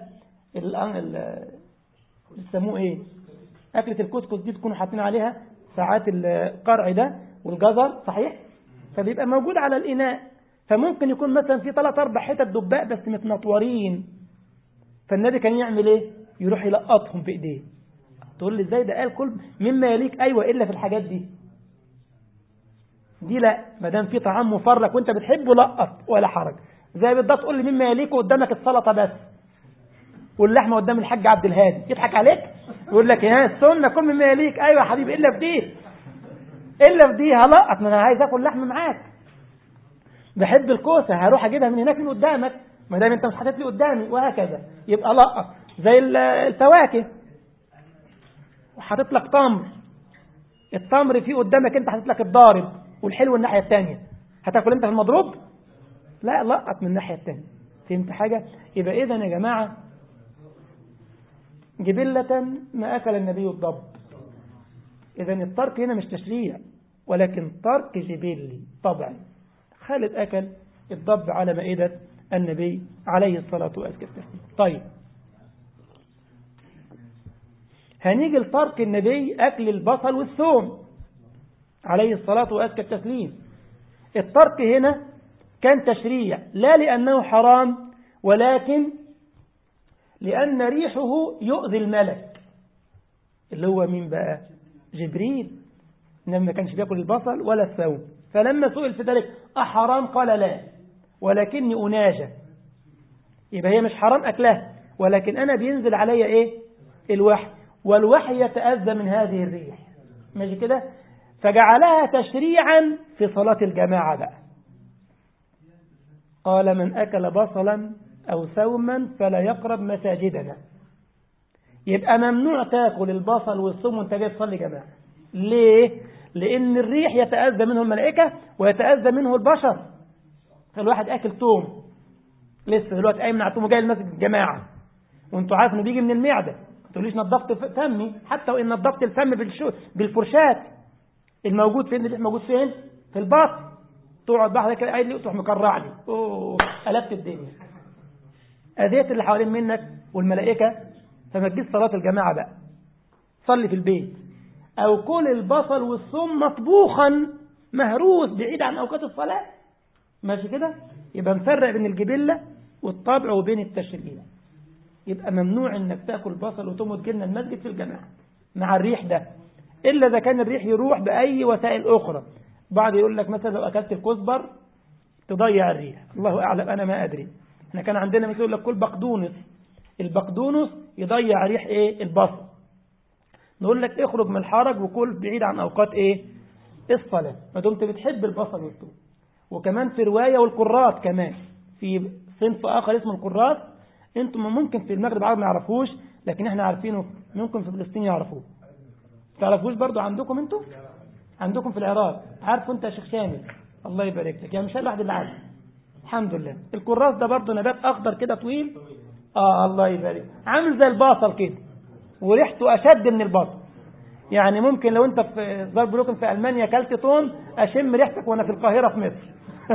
A: بيسموه ايه، أكلة الكسكس دي تكونوا حاطين عليها ساعات القرع ده والجزر، صحيح؟ فبيبقى موجود على الإناء، فممكن يكون مثلا في ثلاث أربع حتت دباء بس متنطورين، فالنبي كان يعمل ايه؟ يروح يلقطهم بإيديه. تقول لي ازاي؟ ده قال كل مما يليك، أيوة، إلا في الحاجات دي دي لا، ما دام في طعام مفرق وانت بتحبه لقط ولا حرج. زي بالضبط تقول لي مما يليك قدامك السلطة بس واللحمة قدام الحاج عبد الهادي، يضحك عليك يقول لك يا السنة كل مما يليك. أيوة يا حبيبي، إلا في دي، إلا في دي هلقط، ما أنا عايز أكل لحم معاك. بحب الكوسة، هروح أجيبها من هناك من قدامك ما دام أنت مش حاطط لي قدامي، وهكذا. يبقى لقط. زي الفواكه، وحاطط لك تمر، التمر فيه قدامك أنت حاطط لك الضارب والحلو الناحية التانية، هتاكل أنت في المضروب؟ لا، لقط من الناحية التانية. فهمت حاجة؟ يبقى إذن يا جماعة جبلة ما أكل النبي الضب. إذن الترك هنا مش تشريع، ولكن ترك جبلي طبعا. خالد أكل الضب على مائدة النبي عليه الصلاة والسلام. طيب، هنيجي لترك النبي أكل البصل والثوم عليه الصلاة والتسليم. الترك هنا كان تشريع، لا لأنه حرام، ولكن لأن ريحه يؤذي الملك اللي هو مين بقى؟ جبريل. إنما ما كانش بيأكل البصل ولا الثوم. فلما سئل في ذلك أحرام قال لا، ولكني أناجى. يبقى هي مش حرام أكلها، ولكن أنا بينزل علي إيه؟ الوحي، والوحي يتأذى من هذه الريح، ماشي كده؟ فجعلها تشريعا في صلاة الجماعة بقى. قال من أكل بصلا أو ثوما فلا يقرب مساجدنا. يبقى ممنوع تاكل البصل والثوم وانت جاي تصلي جماعة. ليه؟ لأن الريح يتأذى منه الملائكة ويتأذى منه البشر. فالواحد أكل توم لسه دلوقتي قايم من عتومه جاي المسجد الجماعة، وانتوا عارف انه بيجي من المعدة، ما تقوليش نظفت فمي، حتى وإن نظفت الفم بالفرشات، الموجود فين؟ الريح موجود فين؟ في البطن. تقعد بحث كده قايل لي وتروح مكرع لي، اوه قلبت الدنيا، اذيت اللي حوالين منك والملائكه. فما تجيش صلاه الجماعه بقى، صلي في البيت، او كل البصل والثوم مطبوخا مهروس بعيد عن اوقات الصلاه، ماشي كده؟ يبقى مفرق بين الجبله والطبع وبين التشريع. يبقى ممنوع انك تاكل بصل وثوم وتجينا المسجد في الجماعه مع الريح ده، الا اذا كان الريح يروح باي وسائل اخرى. بعض يقول لك مثلا لو أكلت الكزبر تضيع الريح، الله أعلم، أنا ما أدري. احنا كان عندنا مثل يقول لك كل بقدونس، البقدونس يضيع ريح إيه؟ البصل. نقول لك اخرج من الحرج وكل بعيد عن أوقات إيه؟ الصلاة، ما دمت بتحب البصل والثوم. وكمان في رواية والقراط، كمان في صنف آخر اسمه القراط، انتم ممكن في المغرب العربي ما يعرفوش، لكن احنا عارفينه، ممكن في فلسطين يعرفوه. تعرفوش برضو عندكم انتم؟ عندكم في العراق، عارفوا انت يا شيخ شامل، الله يبارك لك، يعني مش الواحد اللي عارف، الحمد لله. الكراث ده برضه نبات اخضر كده طويل، اه الله يبارك، عامل زي البصل كده، وريحته اشد من البصل. يعني ممكن لو انت في زاربروكن في المانيا اكلت طون اشم ريحتك وانا في القاهره في مصر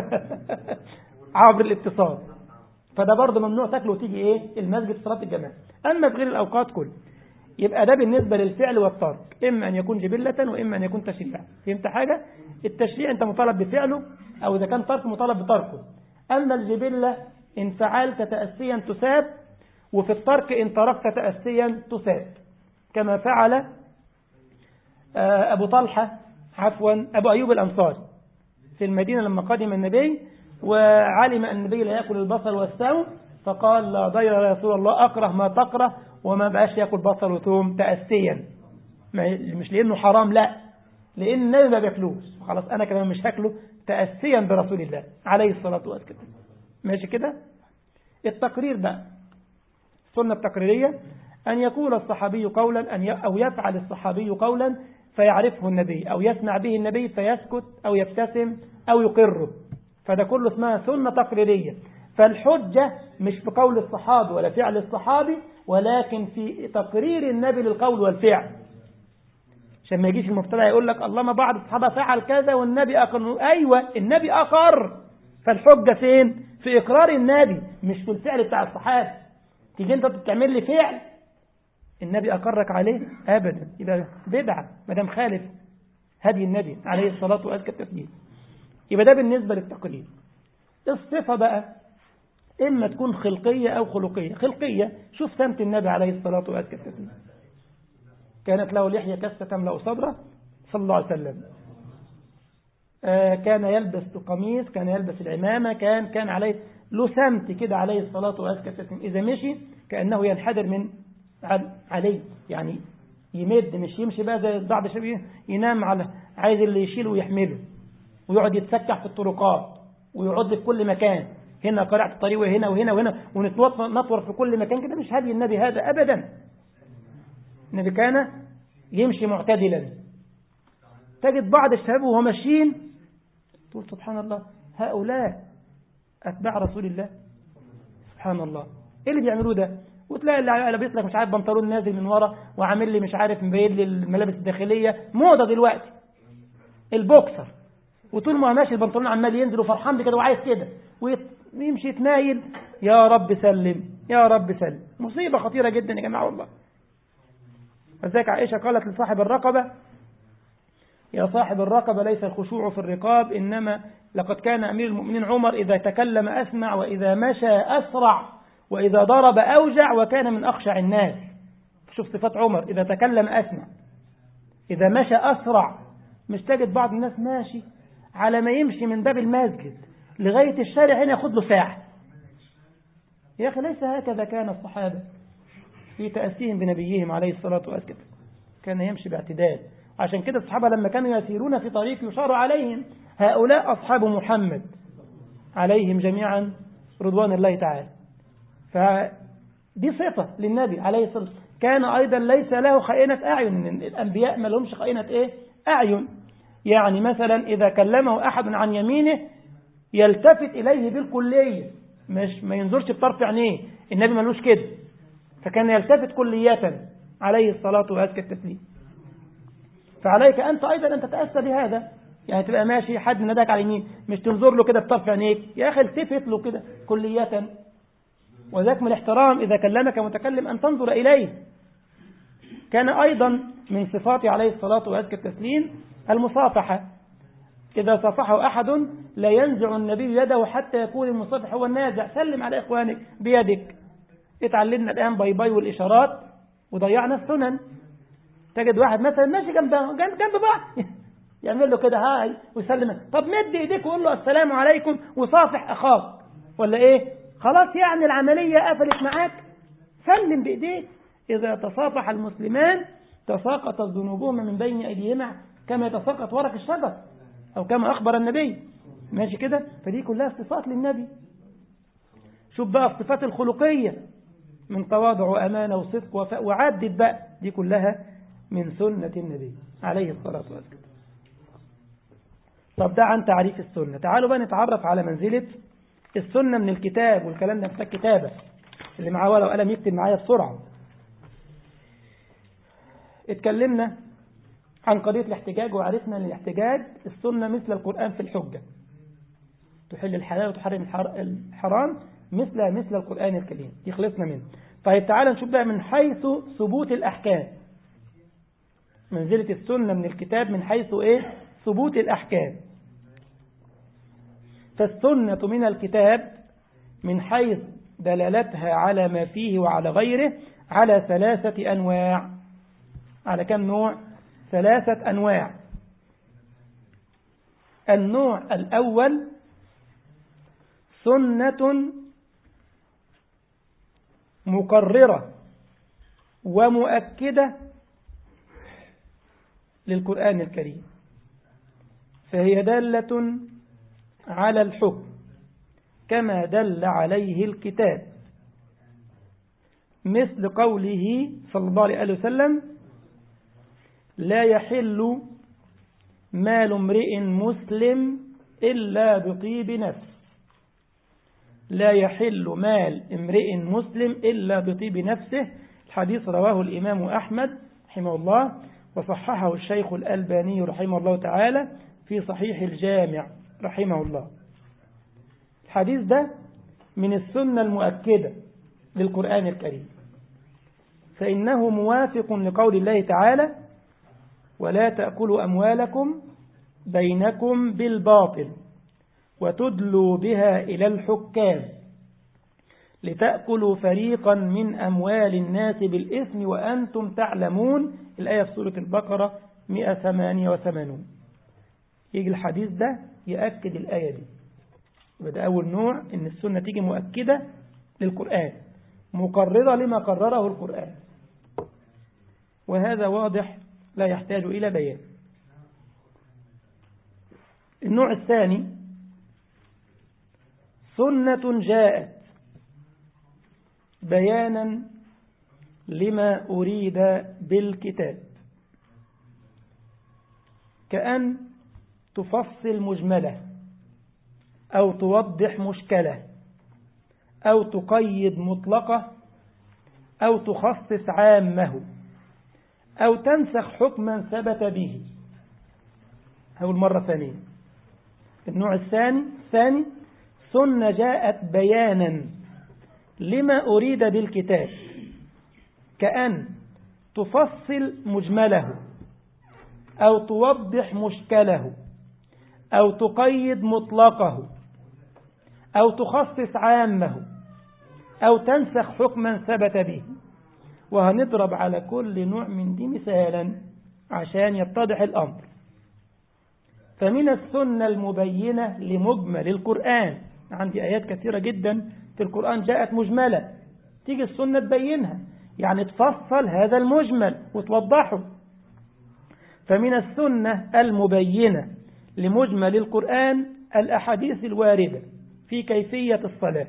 A: عبر الاتصال. فده برضه ممنوع تاكله وتيجي ايه المسجد صلاه الجماعه. اما في غير الاوقات كله، يبقى ده بالنسبة للفعل والترك، إما أن يكون جبلة وإما أن يكون تشريعا. فهمت حاجة؟ التشريع أنت مطالب بفعله، أو إذا كان ترك مطالب بتركه. أما الجبلة إن فعلت تأسيا تساب، وفي الترك إن تركت تأسيا تساب، كما فعل أبو طلحة عفوا أبو أيوب الأنصاري في المدينة لما قدم النبي وعلم أن النبي لا يأكل البصل والثوم، فقال لا ضير يا رسول الله، أكره ما تكره، وما بقاش يأكل بصل وثوم تأسيا، مش لأنه حرام، لا، لأن النبي ما بياكلوش، خلاص أنا كمان مش هاكله تأسيا برسول الله عليه الصلاة والسلام. ماشي كده؟ التقرير بقى، السنة التقريرية أن يقول الصحابي قولا أن ي... أو يفعل الصحابي قولا فيعرفه النبي أو يسمع به النبي فيسكت أو يبتسم أو يقره، فده كله اسمها سنة تقريرية. فالحجة مش في قول الصحابي ولا فعل الصحابي، ولكن في تقرير النبي للقول والفعل، عشان ما يجيش المبتدع يقول لك الله ما بعض الصحابة فعل كذا والنبي أقر. أيوة النبي أقر، فالحجة فين؟ في إقرار النبي مش في الفعل بتاع الصحابة. تيجي أنت تعمل لي فعل النبي أقرك عليه أبدا، يبقى بدعة ما دام خالف هدي النبي عليه الصلاة وأزكى التسليم. يبقى ده بالنسبة للتقليد. الصفة بقى إما تكون خلقية أو خلقية. خلقية، شوف سمت النبي عليه الصلاة وأزكى التسليم، كانت له لحية كسة تملأ صدره صلى الله عليه وسلم، آه كان يلبس القميص، كان يلبس العمامة، كان كان عليه له سمت كده عليه الصلاة وأزكى التسليم. إذا مشي كأنه ينحدر من عليه، يعني يمد، مش يمشي بقى زي بعض الشباب ينام على عايز اللي يشيله ويحمله ويقعد يتسكح في الطرقات ويقعد في كل مكان، هنا قرعة الطريق وهنا وهنا وهنا ونتنطور في كل مكان كده. مش هدي النبي هذا أبدا. النبي كان يمشي معتدلا. تجد بعض الشباب وهو ماشيين تقول سبحان الله هؤلاء أتباع رسول الله، سبحان الله إيه اللي بيعملوه ده؟ وتلاقي اللي لابس لك مش عارف بنطلون نازل من ورا وعامل لي مش عارف مبين لي الملابس الداخلية، موضة دلوقتي البوكسر، وطول ما ماشي البنطلون عمال ينزل وفرحان بكده وعايز كده ويمشي يتنايل. يا رب سلم يا رب سلم، مصيبة خطيرة جدا يا جماعة والله. وذلك عائشة قالت لصاحب الرقبة يا صاحب الرقبة ليس الخشوع في الرقاب، إنما لقد كان أمير المؤمنين عمر إذا تكلم أسمع وإذا مشى أسرع وإذا ضرب أوجع وكان من أخشع الناس. شوف صفات عمر، إذا تكلم أسمع، إذا مشى أسرع. مش تجد بعض الناس ماشي على ما يمشي من باب المسجد لغاية الشارع هنا ياخد له ساعة. يا أخي ليس هكذا كان الصحابة في تأسيهم بنبيهم عليه الصلاة والسلام، كان يمشي باعتدال. عشان كده الصحابة لما كانوا يسيرون في طريق يشار عليهم هؤلاء أصحاب محمد عليهم جميعا رضوان الله تعالى. فدي صفة للنبي عليه الصلاة والسلام. كان أيضا ليس له خائنة أعين، الأنبياء ما لهمش خائنة إيه؟ أعين. يعني مثلا إذا كلمه أحد عن يمينه يلتفت إليه بالكلية، مش ما ينظرش بطرف عينيه، النبي ملوش كده، فكان يلتفت كلية عليه الصلاة وأزكى التسليم. فعليك أنت أيضا أن تتأسى بهذا، يعني تبقى ماشي حد نداك على اليمين مش تنظر له كده بطرف عينيك، يا أخي التفت له كده كلية. وذاك من الاحترام إذا كلمك متكلم أن تنظر إليه. كان أيضا من صفاته عليه الصلاة وأزكى التسليم المصافحة. إذا صافحه أحد لا ينزع النبي يده حتى يكون المصافح هو النازع. سلم على إخوانك بيدك. اتعلمنا الآن باي باي والإشارات وضيعنا السنن. تجد واحد مثلا ماشي جنب جنب بعض يعمل له كده هاي ويسلم، طب مد ايديك وقول له السلام عليكم وصافح أخاك ولا إيه؟ خلاص يعني العملية قفلت معاك، سلم بإيديك. إذا تصافح المسلمان تساقطت ذنوبهما من بين أيديهما كما يتساقط ورق الشجر أو كما أخبر النبي. ماشي كده؟ فدي كلها صفات للنبي. شوف بقى الصفات الخلقية من تواضع وأمانة وصدق وفاء وعدد بقى، دي كلها من سنة النبي عليه الصلاة والسلام. طب ده عن تعريف السنة. تعالوا بقى نتعرف على منزلة السنة من الكتاب، والكلام ده محتاج كتابة، اللي معاه ورقة وقلم يكتب معايا بسرعة. اتكلمنا عن قضية الاحتجاج وعرفنا ان الاحتجاج السنة مثل القرآن في الحجة، تحل الحلال وتحرم الحرام مثل مثل القرآن الكريم، يخلصنا منه. طيب تعالى نشوف بقى من حيث ثبوت الأحكام، منزلة السنة من الكتاب من حيث ايه؟ ثبوت الأحكام. فالسنة من الكتاب من حيث دلالتها على ما فيه وعلى غيره على ثلاثة أنواع. على كم نوع؟ ثلاثة أنواع. النوع الأول سنة مقررة ومؤكدة للقرآن الكريم، فهي دالة على الحكم كما دل عليه الكتاب، مثل قوله صلى الله عليه وسلم لا يحل مال امرئ مسلم إلا بطيب نفس. لا يحل مال امرئ مسلم إلا بطيب نفسه. الحديث رواه الإمام أحمد رحمه الله، وصححه الشيخ الألباني رحمه الله تعالى في صحيح الجامع رحمه الله. الحديث ده من السنة المؤكدة للقرآن الكريم، فإنه موافق لقول الله تعالى: ولا تأكلوا أموالكم بينكم بالباطل وتدلوا بها إلى الحكام لتأكلوا فريقا من أموال الناس بالإثم وأنتم تعلمون. الآية في سورة البقرة مئة وثمانية وثمانين. يجي الحديث ده يأكد الآية دي. وده أول نوع، إن السنة تيجي مؤكدة للقرآن، مقررة لما قرره القرآن، وهذا واضح لا يحتاج إلى بيان. النوع الثاني سنة جاءت بيانا لما أريد بالكتاب، كأن تفصل مجملة أو توضح مشكلة أو تقيد مطلقة أو تخصص عامه أو تنسخ حكما ثبت به. أول مرة ثانية. النوع الثاني ثاني سنة جاءت بيانا لما أريد بالكتاب، كأن تفصل مجمله أو توضح مشكله أو تقيد مطلقه أو تخصص عامه أو تنسخ حكما ثبت به. وهنضرب على كل نوع من دي مثالا عشان يتضح الأمر. فمن السنة المبينة لمجمل القرآن، عندي آيات كثيرة جدا في القرآن جاءت مجملة، تيجي السنة تبينها، يعني تفصل هذا المجمل وتوضحه. فمن السنة المبينة لمجمل القرآن الأحاديث الواردة في كيفية الصلاة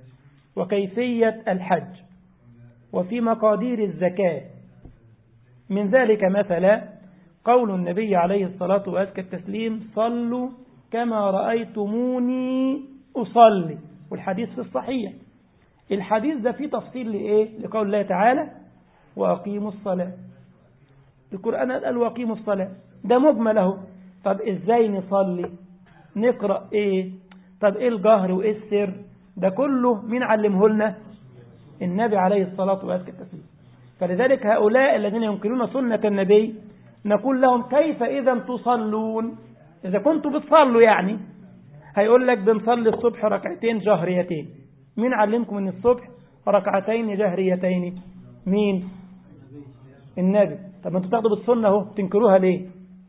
A: وكيفية الحج وفي مقادير الزكاة. من ذلك مثلا قول النبي عليه الصلاة وأزكى التسليم: صلوا كما رأيتموني أصلي، والحديث في الصحيح. الحديث ده فيه تفصيل لإيه؟ لقول الله تعالى: وأقيموا الصلاة. القرآن قال وأقيموا الصلاة، ده مجمله. طب إزاي نصلي؟ نقرأ إيه؟ طب إيه الجهر وإيه السر؟ ده كله مين علمه لنا؟ النبي عليه الصلاة والسلام. فلذلك هؤلاء الذين ينكرون سنة النبي نقول لهم: كيف إذا تصلون؟ إذا كنتم بتصلوا يعني. هيقول لك: بنصلي الصبح ركعتين جهريتين. مين علمكم من الصبح ركعتين جهريتين؟ مين؟ النبي. طب انتوا تاخدوا بالسنة اهو، تنكروها ليه؟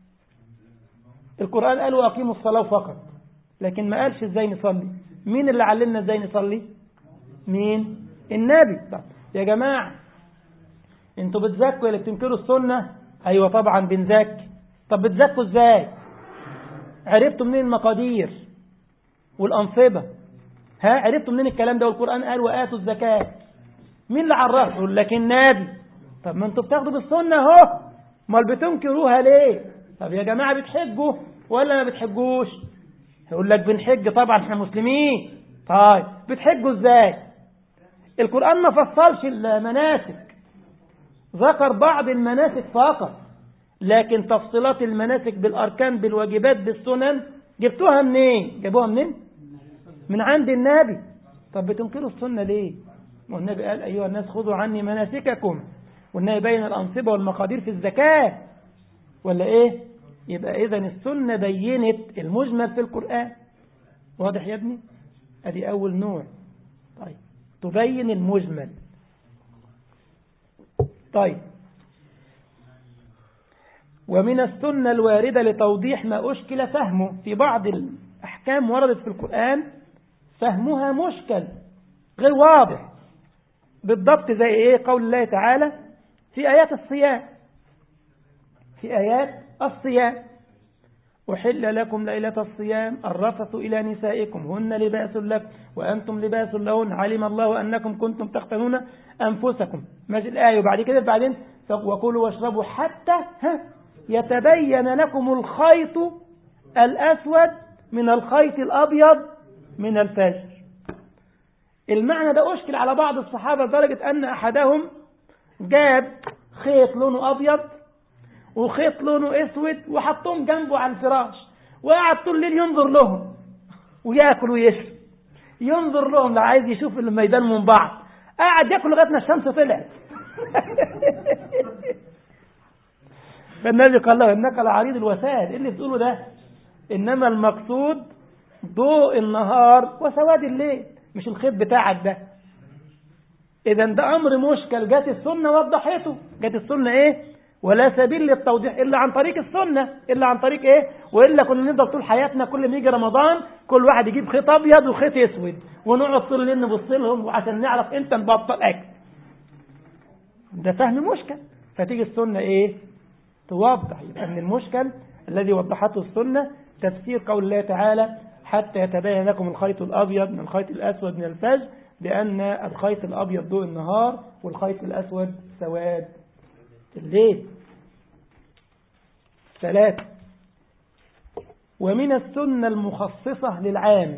A: القرآن قال وأقيموا الصلاة فقط، لكن ما قالش ازاي نصلي. مين اللي علمنا ازاي نصلي؟ مين؟ النبي. طب يا جماعة انتوا بتزكوا اللي بتنكروا السنة؟ ايوه طبعا بنزكي. طب بتزكوا ازاي؟ عرفتوا منين المقادير والأنصبة؟ ها عرفتوا منين الكلام ده؟ والقرآن قال وآتوا الزكاة. مين اللي عرفه؟ يقول لك النبي. طب ما انتوا بتاخدوا بالسنة اهو، امال بتنكروها ليه؟ طب يا جماعة بتحجوا ولا ما بتحجوش؟ يقول لك بنحج طبعا، احنا مسلمين. طيب بتحجوا ازاي؟ القرآن ما فصلش المناسك، ذكر بعض المناسك فقط، لكن تفصيلات المناسك بالأركان بالواجبات بالسنن جبتوها منين؟ جابوها منين؟ من عند النبي. طب بتنكروا السنة ليه؟ والنبي قال: أيها الناس خذوا عني مناسككم. والنبي بين الأنصبة والمقادير في الزكاة، ولا إيه؟ يبقى إذن السنة بينت المجمل في القرآن. واضح يا ابني؟ أدي أول نوع. طيب تبين المجمل. طيب ومن السنة الواردة لتوضيح ما أشكل فهمه. في بعض الأحكام وردت في القرآن فهمها مشكل غير واضح بالضبط، زي إيه؟ قول الله تعالى في آيات الصيام في آيات الصيام أحل لكم ليلة الصيام الرفث إلى نسائكم هن لباس لكم وأنتم لباس لهن علم الله أنكم كنتم تختنون أنفسكم. ماشي الآية. وبعد كده بعدين وكلوا واشربوا حتى ها يتبين لكم الخيط الأسود من الخيط الأبيض من الفجر. المعنى ده أشكل على بعض الصحابة لدرجة أن أحدهم جاب خيط لونه أبيض وخيط لونه أسود وحطهم جنبه على الفراش وقعد طول الليل ينظر لهم ويأكل ويشرب، ينظر لهم لا عايز يشوف الميدان من بعض، قعد يأكل لغاية ما الشمس طلعت. فالنبي قال له إنك لعريض الوسائل، إيه اللي بتقوله ده؟ إنما المقصود ضوء النهار وسواد الليل، مش الخيط بتاعك ده. إذا ده أمر مشكل، جات السنة وضحته. جات السنة إيه؟ ولا سبيل للتوضيح إلا عن طريق السنة، إلا عن طريق إيه؟ وإلا كنا نفضل طول حياتنا كل ما يجي رمضان كل واحد يجيب خيط أبيض وخيط أسود ونقعد طول الليل نبص لهم وعشان نعرف إمتى نبطل أكل. ده فهم مشكل، فتيجي السنة إيه؟ توضح. يبقى من المشكل الذي وضحته السنة تفسير قول الله تعالى حتى يتبين لكم الخيط الأبيض من الخيط الأسود من الفجر، بأن الخيط الأبيض ضوء النهار والخيط الأسود سواد الليل. ثلاثة، ومن السنة المخصصة للعام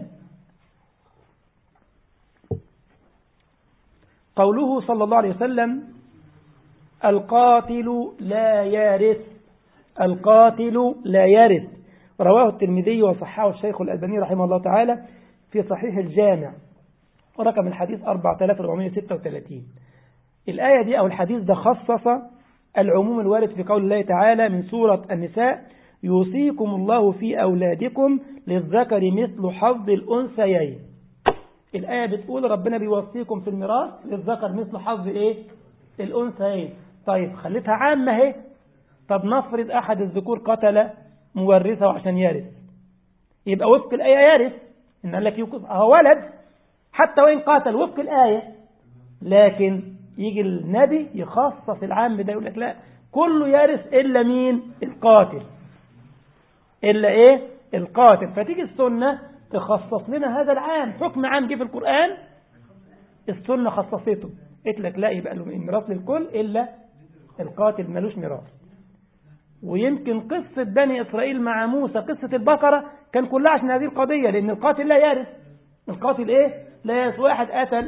A: قوله صلى الله عليه وسلم القاتل لا يرث، القاتل لا يرث، رواه الترمذي وصححه الشيخ الألباني رحمه الله تعالى في صحيح الجامع ورقم الحديث أربعة آلاف وأربعمائة وستة وثلاثين. الآية دي أو الحديث ده خصص العموم الوارد في قول الله تعالى من سورة النساء يوصيكم الله في أولادكم للذكر مثل حظ الأنثيين. الآية بتقول ربنا بيوصيكم في الميراث للذكر مثل حظ إيه؟ الأنثيين. طيب خليتها عامة اهي. طب نفرض أحد الذكور قتل مورثه عشان يرث، يبقى وفق الآية يرث. إن قال لك يوقف أهو ولد حتى وإن قاتل وفق الآية، لكن يجي النبي يخصص العام ده يقول لك لا كله يرث إلا مين؟ القاتل. إلا إيه؟ القاتل. فتيجي السنة تخصص لنا هذا العام، حكم عام جه في القرآن السنة خصصته، قلت لك لا يبقى له ميراث للكل إلا القاتل ملوش ميراث. ويمكن قصة بني إسرائيل مع موسى قصة البقرة كان كلها عشان هذه القضية، لأن القاتل لا يرث. القاتل إيه؟ لا يرث. واحد قتل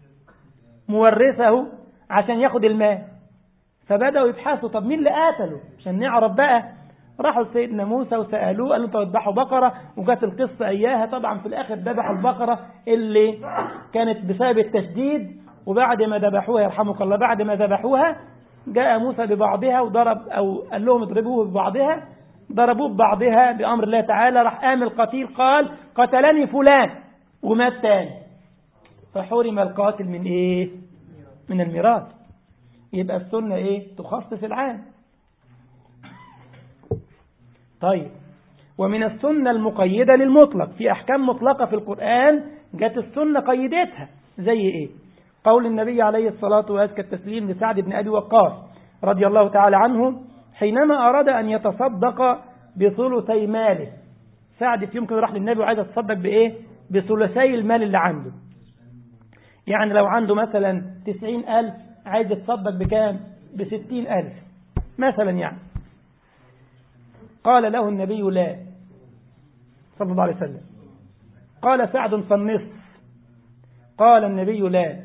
A: مورثه عشان ياخد المال، فبدأوا يبحثوا طب مين اللي قتله عشان نعرف بقى. راحوا لسيدنا موسى وسألوه قالوا انتوا تذبحوا بقرة، وجات القصة إياها. طبعا في الآخر ذبحوا البقرة اللي كانت بسبب التشديد، وبعد ما ذبحوها يرحمك الله بعد ما ذبحوها جاء موسى ببعضها وضرب أو قال لهم اضربوه ببعضها، ضربوه ببعضها بأمر الله تعالى. راح قام القتيل قال قتلني فلان ومات تاني، فحرم القاتل من إيه؟ من الميراث. يبقى السنة إيه؟ تخصص العام. طيب، ومن السنة المقيدة للمطلق، في أحكام مطلقة في القرآن جت السنة قيدتها. زي إيه؟ قول النبي عليه الصلاة وأزكى التسليم لسعد بن أبي وقاص رضي الله تعالى عنه حينما أراد أن يتصدق بثلثي ماله. سعد في يمكن راح للنبي وعايز يتصدق بإيه؟ بثلثي المال اللي عنده. يعني لو عنده مثلا تسعين ألف عايز يتصدق بكام؟ بستين ألف مثلا. يعني قال له النبي لا صلى الله عليه وسلم. قال سعد فالنصف. قال النبي لا.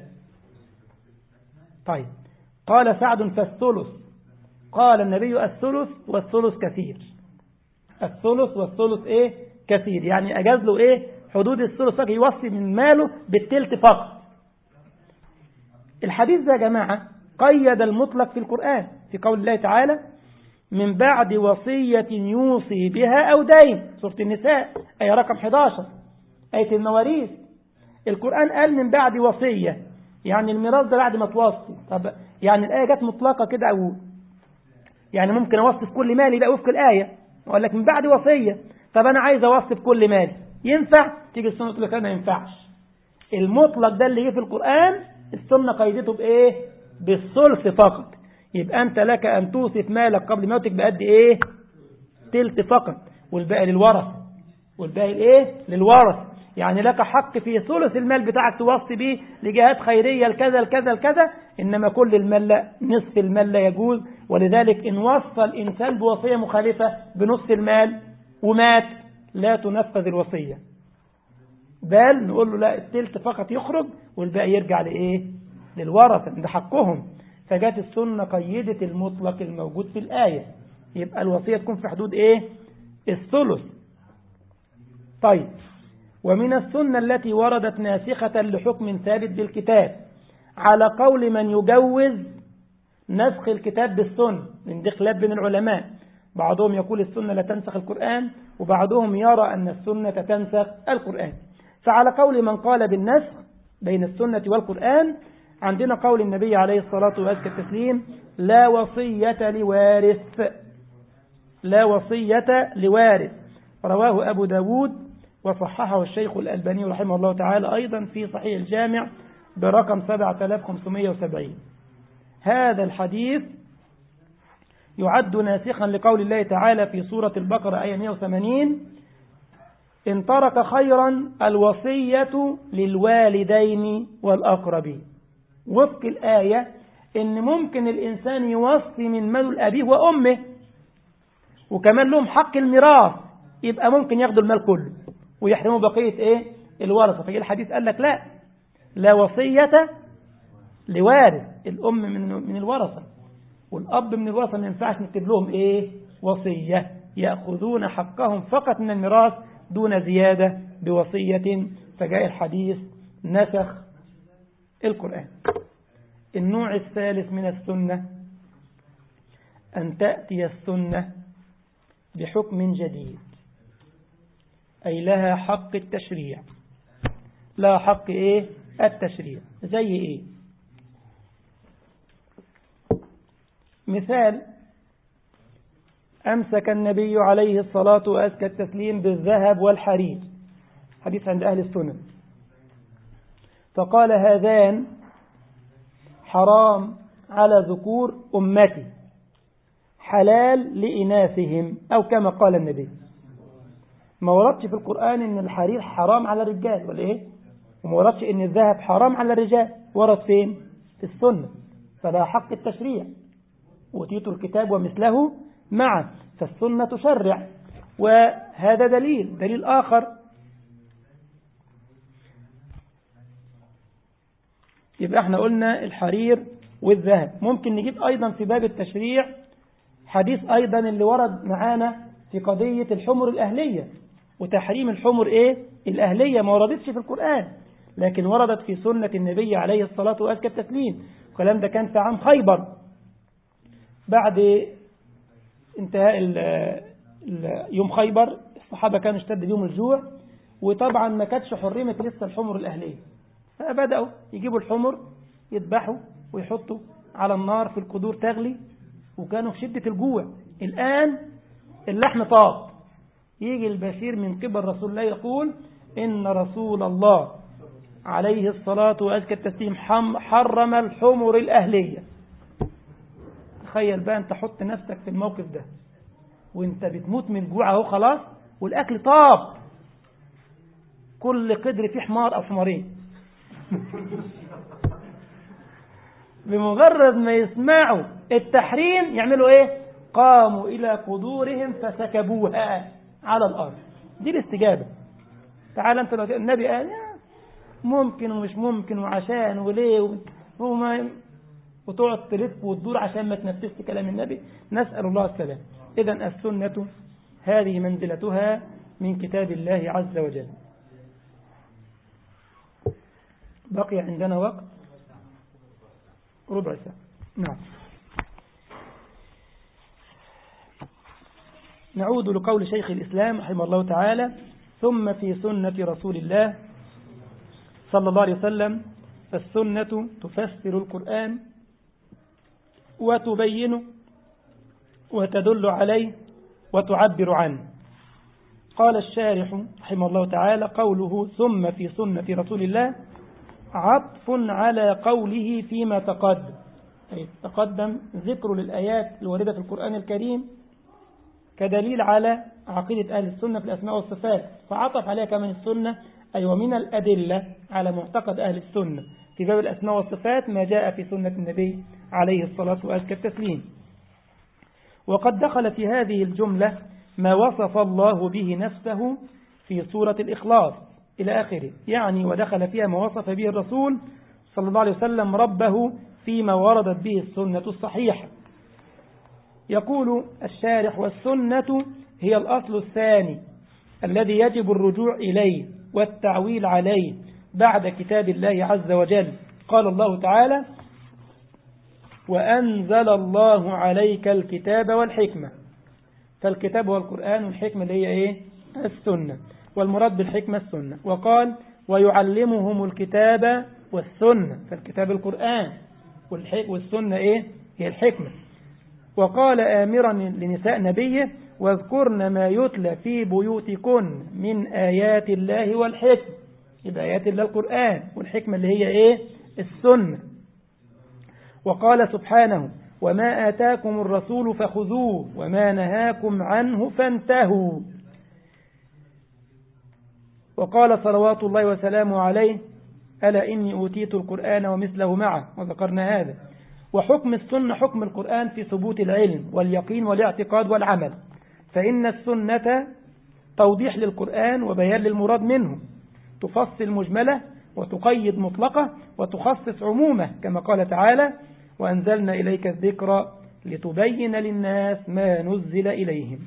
A: طيب قال سعد فالثلث. قال النبي الثلث والثلث كثير. الثلث والثلث ايه؟ كثير. يعني اجاز له ايه؟ حدود الثلث، يوصي من ماله بالتلت فقط. الحديث ده يا جماعة قيد المطلق في القرآن في قول الله تعالى من بعد وصية يوصي بها أو دين، سورة النساء آية رقم أحد عشر، آية المواريث. القرآن قال من بعد وصية، يعني الميراث ده بعد ما توصي. طب يعني الآية جت مطلقة كده، أو يعني ممكن أوصي في كل مالي بقى وفق الآية، وقال لك من بعد وصية. طب أنا عايز أوصي في كل مالي، ينفع؟ تيجي السنة تقول لك أنا ما ينفعش. المطلق ده اللي جه في القرآن السنة قيدته بإيه؟ بالثلث فقط. يبقى أنت لك أن توصف مالك قبل موتك بقد إيه؟ تلت فقط، والباقي للورث. والباقي إيه؟ للورث. يعني لك حق في ثلث المال بتاعك توصي به لجهات خيرية الكذا الكذا الكذا، إنما كل المال لا، نصف المال لا يجوز، ولذلك إن وصى الإنسان بوصية مخالفة بنص المال ومات لا تنفذ الوصية، بل نقول له لا، التلت فقط يخرج والباقي يرجع لإيه؟ للورثة، ده حقهم. فجات السنة قيدت المطلق الموجود في الآية، يبقى الوصية تكون في حدود إيه؟ الثلث. طيب، ومن السنة التي وردت ناسخة لحكم ثابت بالكتاب على قول من يجوز نسخ الكتاب بالسنة، من دي خلاف بين العلماء، بعضهم يقول السنة لا تنسخ القرآن، وبعضهم يرى أن السنة تنسخ القرآن. فعلى قول من قال بالنسخ بين السنة والقرآن عندنا قول النبي عليه الصلاة وأزكى التسليم: لا وصية لوارث، لا وصية لوارث، رواه أبو داود وصححه الشيخ الألباني رحمه الله تعالى أيضا في صحيح الجامع برقم سبعة آلاف وخمسمائة وسبعين. هذا الحديث يعد ناسخا لقول الله تعالى في سورة البقرة آية مئة وثمانين: إن ترك خيرا الوصية للوالدين والأقربين. وفق الآية إن ممكن الإنسان يوصي من مال أبيه وأمه، وكمان لهم حق الميراث، يبقى ممكن ياخدوا المال كله ويحرموا بقية إيه؟ الورثة. فجاء الحديث قال لك لا، لا وصية لوارث، الأم من من الورثة والأب من الورثة، ما ينفعش نكتب لهم إيه؟ وصية، يأخذون حقهم فقط من الميراث دون زيادة بوصية. فجاء الحديث نسخ القرآن. النوع الثالث من السنة أن تأتي السنة بحكم جديد، أي لها حق التشريع، لا حق إيه؟ التشريع. زي إيه؟ مثال: أمسك النبي عليه الصلاة وأزكى التسليم بالذهب والحرير، حديث عند أهل السنة، فقال: هذان حرام على ذكور أمتي، حلال لإناثهم، أو كما قال النبي. ما وردش في القرآن إن الحرير حرام على الرجال ولا إيه؟ وما وردش إن الذهب حرام على الرجال، ورد فين؟ في السنة. فلا حق التشريع، أوتيت الكتاب ومثله معه، فالسنة تشرع. وهذا دليل دليل آخر: يبقى احنا قلنا الحرير والذهب. ممكن نجيب أيضا في باب التشريع حديث أيضا اللي ورد معانا في قضية الحمر الأهلية وتحريم الحمر إيه؟ الأهلية، ما وردتش في القرآن لكن وردت في سنة النبي عليه الصلاة وأزكى التسليم. الكلام ده كان في عام خيبر بعد انتهاء ال ال يوم خيبر. الصحابة كانوا اشتد بهم الجوع، وطبعا ما كانتش حرمت لسه الحمر الأهلية، فبدأوا يجيبوا الحمر يذبحوا ويحطوا على النار في القدور تغلي، وكانوا في شدة الجوع. الآن اللحم طاب، يجي البشير من قبل رسول الله يقول: إن رسول الله عليه الصلاة وأزكى التسليم حرم الحمر الأهلية. تخيل بقى أنت، حط نفسك في الموقف ده وانت بتموت من جوع اهو خلاص، والأكل طاب، كل قدر فيه حمار أو حمارين بمجرد ما يسمعوا التحريم يعملوا ايه؟ قاموا إلى قدورهم فسكبوها على الأرض. دي الاستجابة. تعال انت، النبي قال ممكن ومش ممكن وعشان وليه وما وتقعد تلف وتدور عشان ما تنفذش كلام النبي. نسأل الله السلام. إذن السنة هذه منزلتها من كتاب الله عز وجل. بقي عندنا وقت ربع ساعة. نعم. نعود لقول شيخ الإسلام رحمه الله تعالى: ثم في سنة رسول الله صلى الله عليه وسلم السنة تفسر القرآن وتبينه وتدل عليه وتعبر عنه. قال الشارح رحمه الله تعالى: قوله ثم في سنة رسول الله عطف على قوله فيما تقدم، أي تقدم ذكر للآيات الواردة في القرآن الكريم كدليل على عقيدة أهل السنة في الأسماء والصفات، فعطف عليها كمان السنة، أي ومن الأدلة على معتقد أهل السنة في باب الأسماء والصفات ما جاء في سنة النبي عليه الصلاة وأزكى التسليم. وقد دخل في هذه الجملة ما وصف الله به نفسه في سورة الإخلاص إلى آخره، يعني ودخل فيها ما وصف به الرسول صلى الله عليه وسلم ربه فيما وردت به السنة الصحيحة. يقول الشارح: والسنة هي الأصل الثاني الذي يجب الرجوع إليه والتعويل عليه بعد كتاب الله عز وجل. قال الله تعالى: وأنزل الله عليك الكتاب والحكمة. فالكتاب هو القرآن، والحكمة اللي هي إيه؟ السنة، والمراد بالحكمة السنة. وقال: ويعلمهم الكتاب والسنة. فالكتاب القرآن، والسنة إيه؟ هي الحكمة. وقال آمرا لنساء نبيه: واذكرن ما يتلى في بيوتكن من آيات الله والحكمة. يبقى آيات الله القرآن، والحكمة اللي هي إيه؟ السنة. وقال سبحانه: وما آتاكم الرسول فخذوه وما نهاكم عنه فانتهوا. وقال صلوات الله وسلامه عليه: ألا إني أوتيت القرآن ومثله معه. وذكرنا هذا. وحكم السنة حكم القرآن في ثبوت العلم واليقين والاعتقاد والعمل، فإن السنة توضيح للقرآن وبيان للمراد منه، تفصل مجملة وتقيد مطلقة وتخصص عمومة، كما قال تعالى: وأنزلنا إليك الذكر لتبين للناس ما نزل إليهم.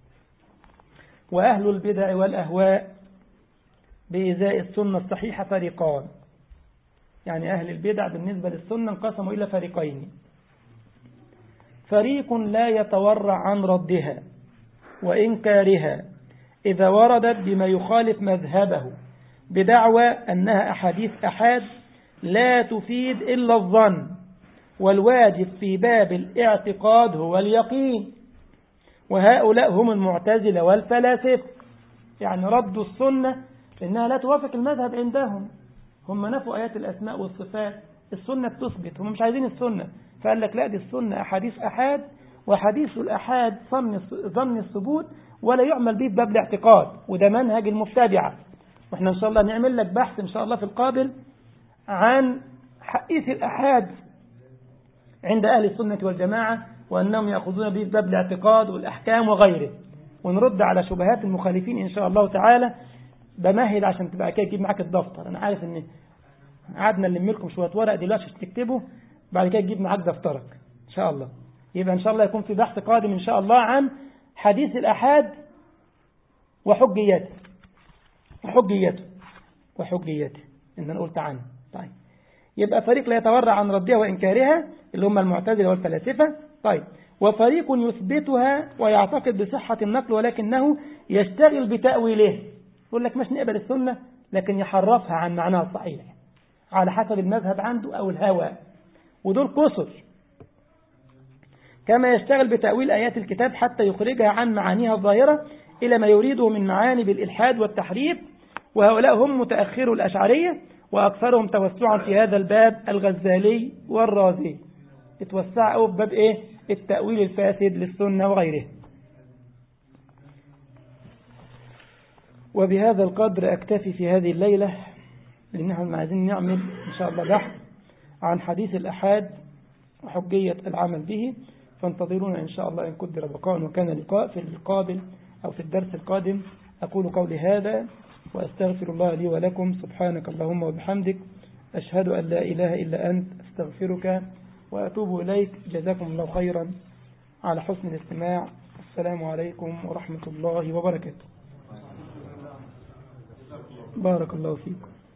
A: وأهل البدع والأهواء بإزاء السنة الصحيحة فريقان، يعني أهل البدع بالنسبة للسنة انقسموا إلى فريقين: فريق لا يتورع عن ردها وإنكارها إذا وردت بما يخالف مذهبه بدعوى أنها أحاديث أحاد لا تفيد إلا الظن، والواجب في باب الاعتقاد هو اليقين. وهؤلاء هم المعتزلة والفلاسفة، يعني ردوا السنة لأنها لا توافق المذهب عندهم. هم نفوا آيات الأسماء والصفات، السنة بتثبت، هم مش عايزين السنة، فقال لك لا، دي السنة أحاديث أحاد، وحديث الأحاد ظن الثبوت ولا يعمل به بباب الاعتقاد، وده منهج المبتدعة. واحنا إن شاء الله نعمل لك بحث إن شاء الله في القابل عن حديث الأحاد عند أهل السنة والجماعة، وأنهم يأخذون به باب الاعتقاد والأحكام وغيره، ونرد على شبهات المخالفين إن شاء الله تعالى. بمهل عشان تبقى كده تجيب معاك الدفتر. أنا عارف إن قعدنا نلم لكم شوية ورق دلوقتي عشان تكتبوا، بعد كده تجيب معاك دفترك إن شاء الله. يبقى إن شاء الله يكون في بحث قادم إن شاء الله عن حديث الأحاد وحجيته وحجيته وحجيته إن أنا قلت عنه. طيب، يبقى فريق لا يتورع عن ردها وإنكارها اللي هم المعتزلة والفلاسفة. طيب، وفريق يثبتها ويعتقد بصحة النقل ولكنه يشتغل بتأويله، يقول لك مش نقبل السنة لكن يحرفها عن معناها الصحيح على حسب المذهب عنده أو الهوى، ودول كسر. كما يشتغل بتأويل آيات الكتاب حتى يخرجها عن معانيها الظاهرة إلى ما يريده من معاني بالإلحاد والتحريف. وهؤلاء هم متأخروا الأشعرية، وأكثرهم توسعا في هذا الباب الغزالي والرازي، اتوسعوا بباب إيه؟ التأويل الفاسد للسنة وغيره. وبهذا القدر أكتفي في هذه الليلة، لأن نحن عايزين نعمل إن شاء الله بحث عن حديث الأحاد وحجية العمل به، فانتظرونا إن شاء الله إن قدر بقاء وكان لقاء في القابل أو في الدرس القادم. أقول قولي هذا وأستغفر الله لي ولكم. سبحانك اللهم وبحمدك، أشهد أن لا إله إلا أنت، أستغفرك وأتوب إليك. جزاكم الله خيرا على حسن الاستماع. السلام عليكم ورحمة الله وبركاته. بارك الله فيكم.